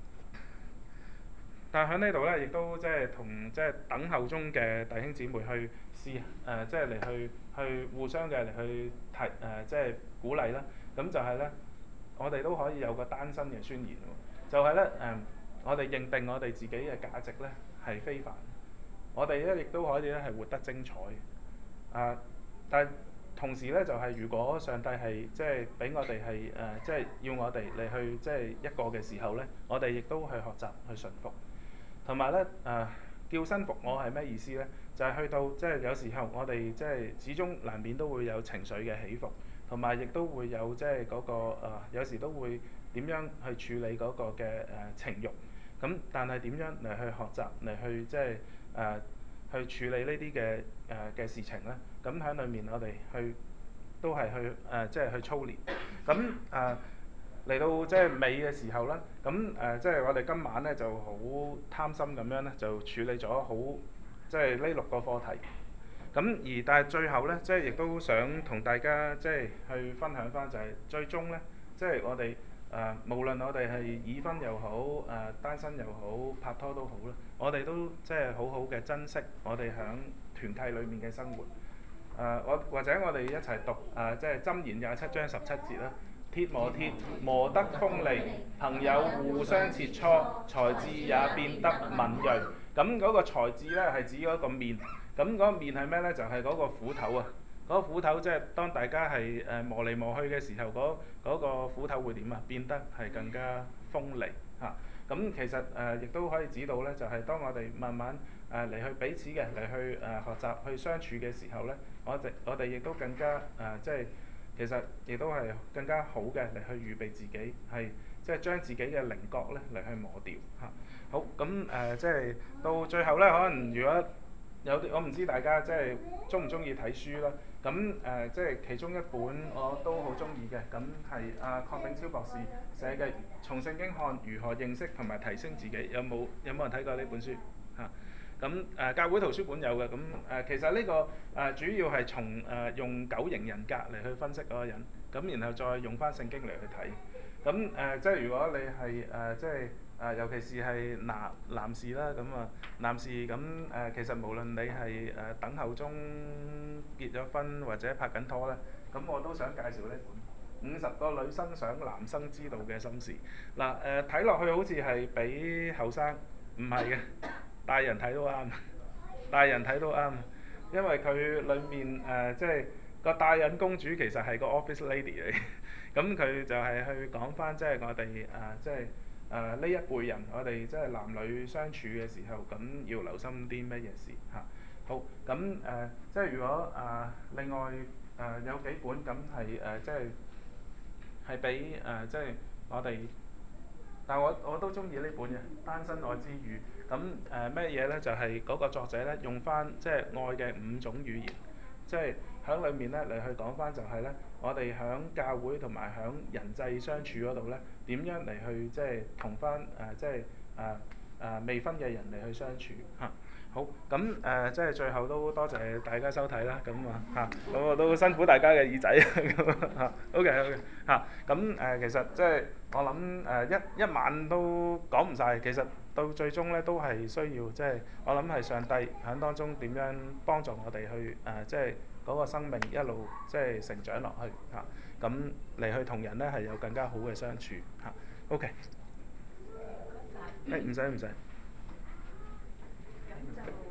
但係喺呢度咧，亦都即係同即係等候中嘅弟兄姊妹去試誒、呃，即係嚟去去互相嘅嚟去提誒、呃，即係鼓勵啦。咁就係咧，我哋都可以有個單身嘅宣言喎。就係咧誒，我哋認定我哋自己嘅價值咧係非凡，我哋咧亦都可以咧係活得精彩。啊、呃，但係同同時咧就係、如果上帝係即係俾我哋係誒即係要我哋嚟去即係一個嘅時候咧，我哋亦都去學習去順服。同埋咧誒叫身服我係咩意思咧？就係、去到即係有時候我哋即係始終難免都會有情緒嘅起伏，同埋亦都會有即係嗰個、呃、有時都會點樣去處理嗰個嘅誒、呃、情慾。咁但係點樣嚟去學習嚟去即係誒去處理呢啲嘅誒嘅事情咧？咁喺裏面我哋去都係去誒、呃、即係去操練。咁誒嚟到即係尾嘅時候咧，咁誒、呃、即係我哋今晚咧就好貪心咁樣咧，就處理咗好即係呢六個課題。咁而但係最後咧，即係亦都想同大家即係去分享翻，就係最終咧，即係我哋誒、呃、無論我哋係已婚又好，誒、呃、單身又好，拍拖都好啦，我哋都即係好好嘅珍惜我哋響團契裡面嘅生活。誒、呃、我或者我哋一齊讀誒、呃、即係箴言廿七章十七節啦。鐵磨鐵磨得鋒利，朋友互相切磋，才智也變得敏鋭。咁嗰個才智咧係指嗰個面。咁嗰個面係咩咧？就係、是、嗰個斧頭啊！嗰、那個斧頭即係當大家係誒磨嚟磨去嘅時候，嗰、那、嗰個斧頭會點啊？變得係更加鋒利嚇。咁、啊、其實誒亦都可以指到咧，就係、是、當我哋慢慢誒嚟、呃、去彼此嘅嚟去誒、呃、學習去相處嘅時候咧，我哋我哋亦都更加誒、呃、即係其實亦都係更加好嘅嚟去預備自己係即係將自己嘅稜角咧嚟去磨掉嚇、啊。好咁誒、呃，即係到最後咧，可能如果有啲我唔知大家即係中唔中意睇書啦，咁誒、呃、即係其中一本我都好中意嘅，咁係阿鄺炳超博士寫嘅《從聖經看如何認識同埋提升自己》，有冇有冇人睇過呢本書嚇？咁、啊、誒、呃、教會圖書館有嘅，咁誒、呃、其實呢、這個誒、呃、主要係從誒、呃、用九型人格嚟去分析嗰個人，咁然後再用翻聖經嚟去睇。咁誒、呃、即係如果你係誒、呃、即係誒、呃、尤其是係男男士啦，咁啊男士咁誒、呃、其實無論你係誒、呃、等候中結咗婚或者拍緊拖咧，咁我都想介紹呢本《五十個女生想男生知道嘅心事》。嗱誒睇落去好似係俾後生，唔係嘅，大人睇都啱，大人睇都啱，因為佢裡面誒、呃、即係個大人公主其實係個 office lady 嚟。咁佢就係去講翻，即係我哋誒，即係誒呢一輩人，我哋即係男女相處嘅時候，咁要留心啲乜嘢事嚇、啊。好，咁誒、呃，即係如果誒、呃、另外誒、呃、有幾本咁係誒，即係係俾誒，即係我哋，但係我我都中意呢本嘅《單身愛之語》。咁誒咩嘢咧？就係、是、嗰個作者咧，用翻即係愛嘅五種語言，即係喺裡面咧嚟去講翻就係咧。我哋響教會同埋響人際相處嗰度咧，點樣嚟去即係同翻誒即係誒誒未婚嘅人嚟去相處嚇、啊。好，咁誒、呃、即係最後都多謝大家收睇啦，咁啊嚇，咁我都辛苦大家嘅耳仔咁啊。OK OK 嚇，咁誒其實即係我諗誒、呃、一一晚都講唔晒，其實到最終咧都係需要即係我諗係上帝喺當中點樣幫助我哋去誒、呃、即係。嗰個生命一路即係成長落去嚇，咁、啊、嚟去同人咧係有更加好嘅相處嚇。OK，誒唔使唔使。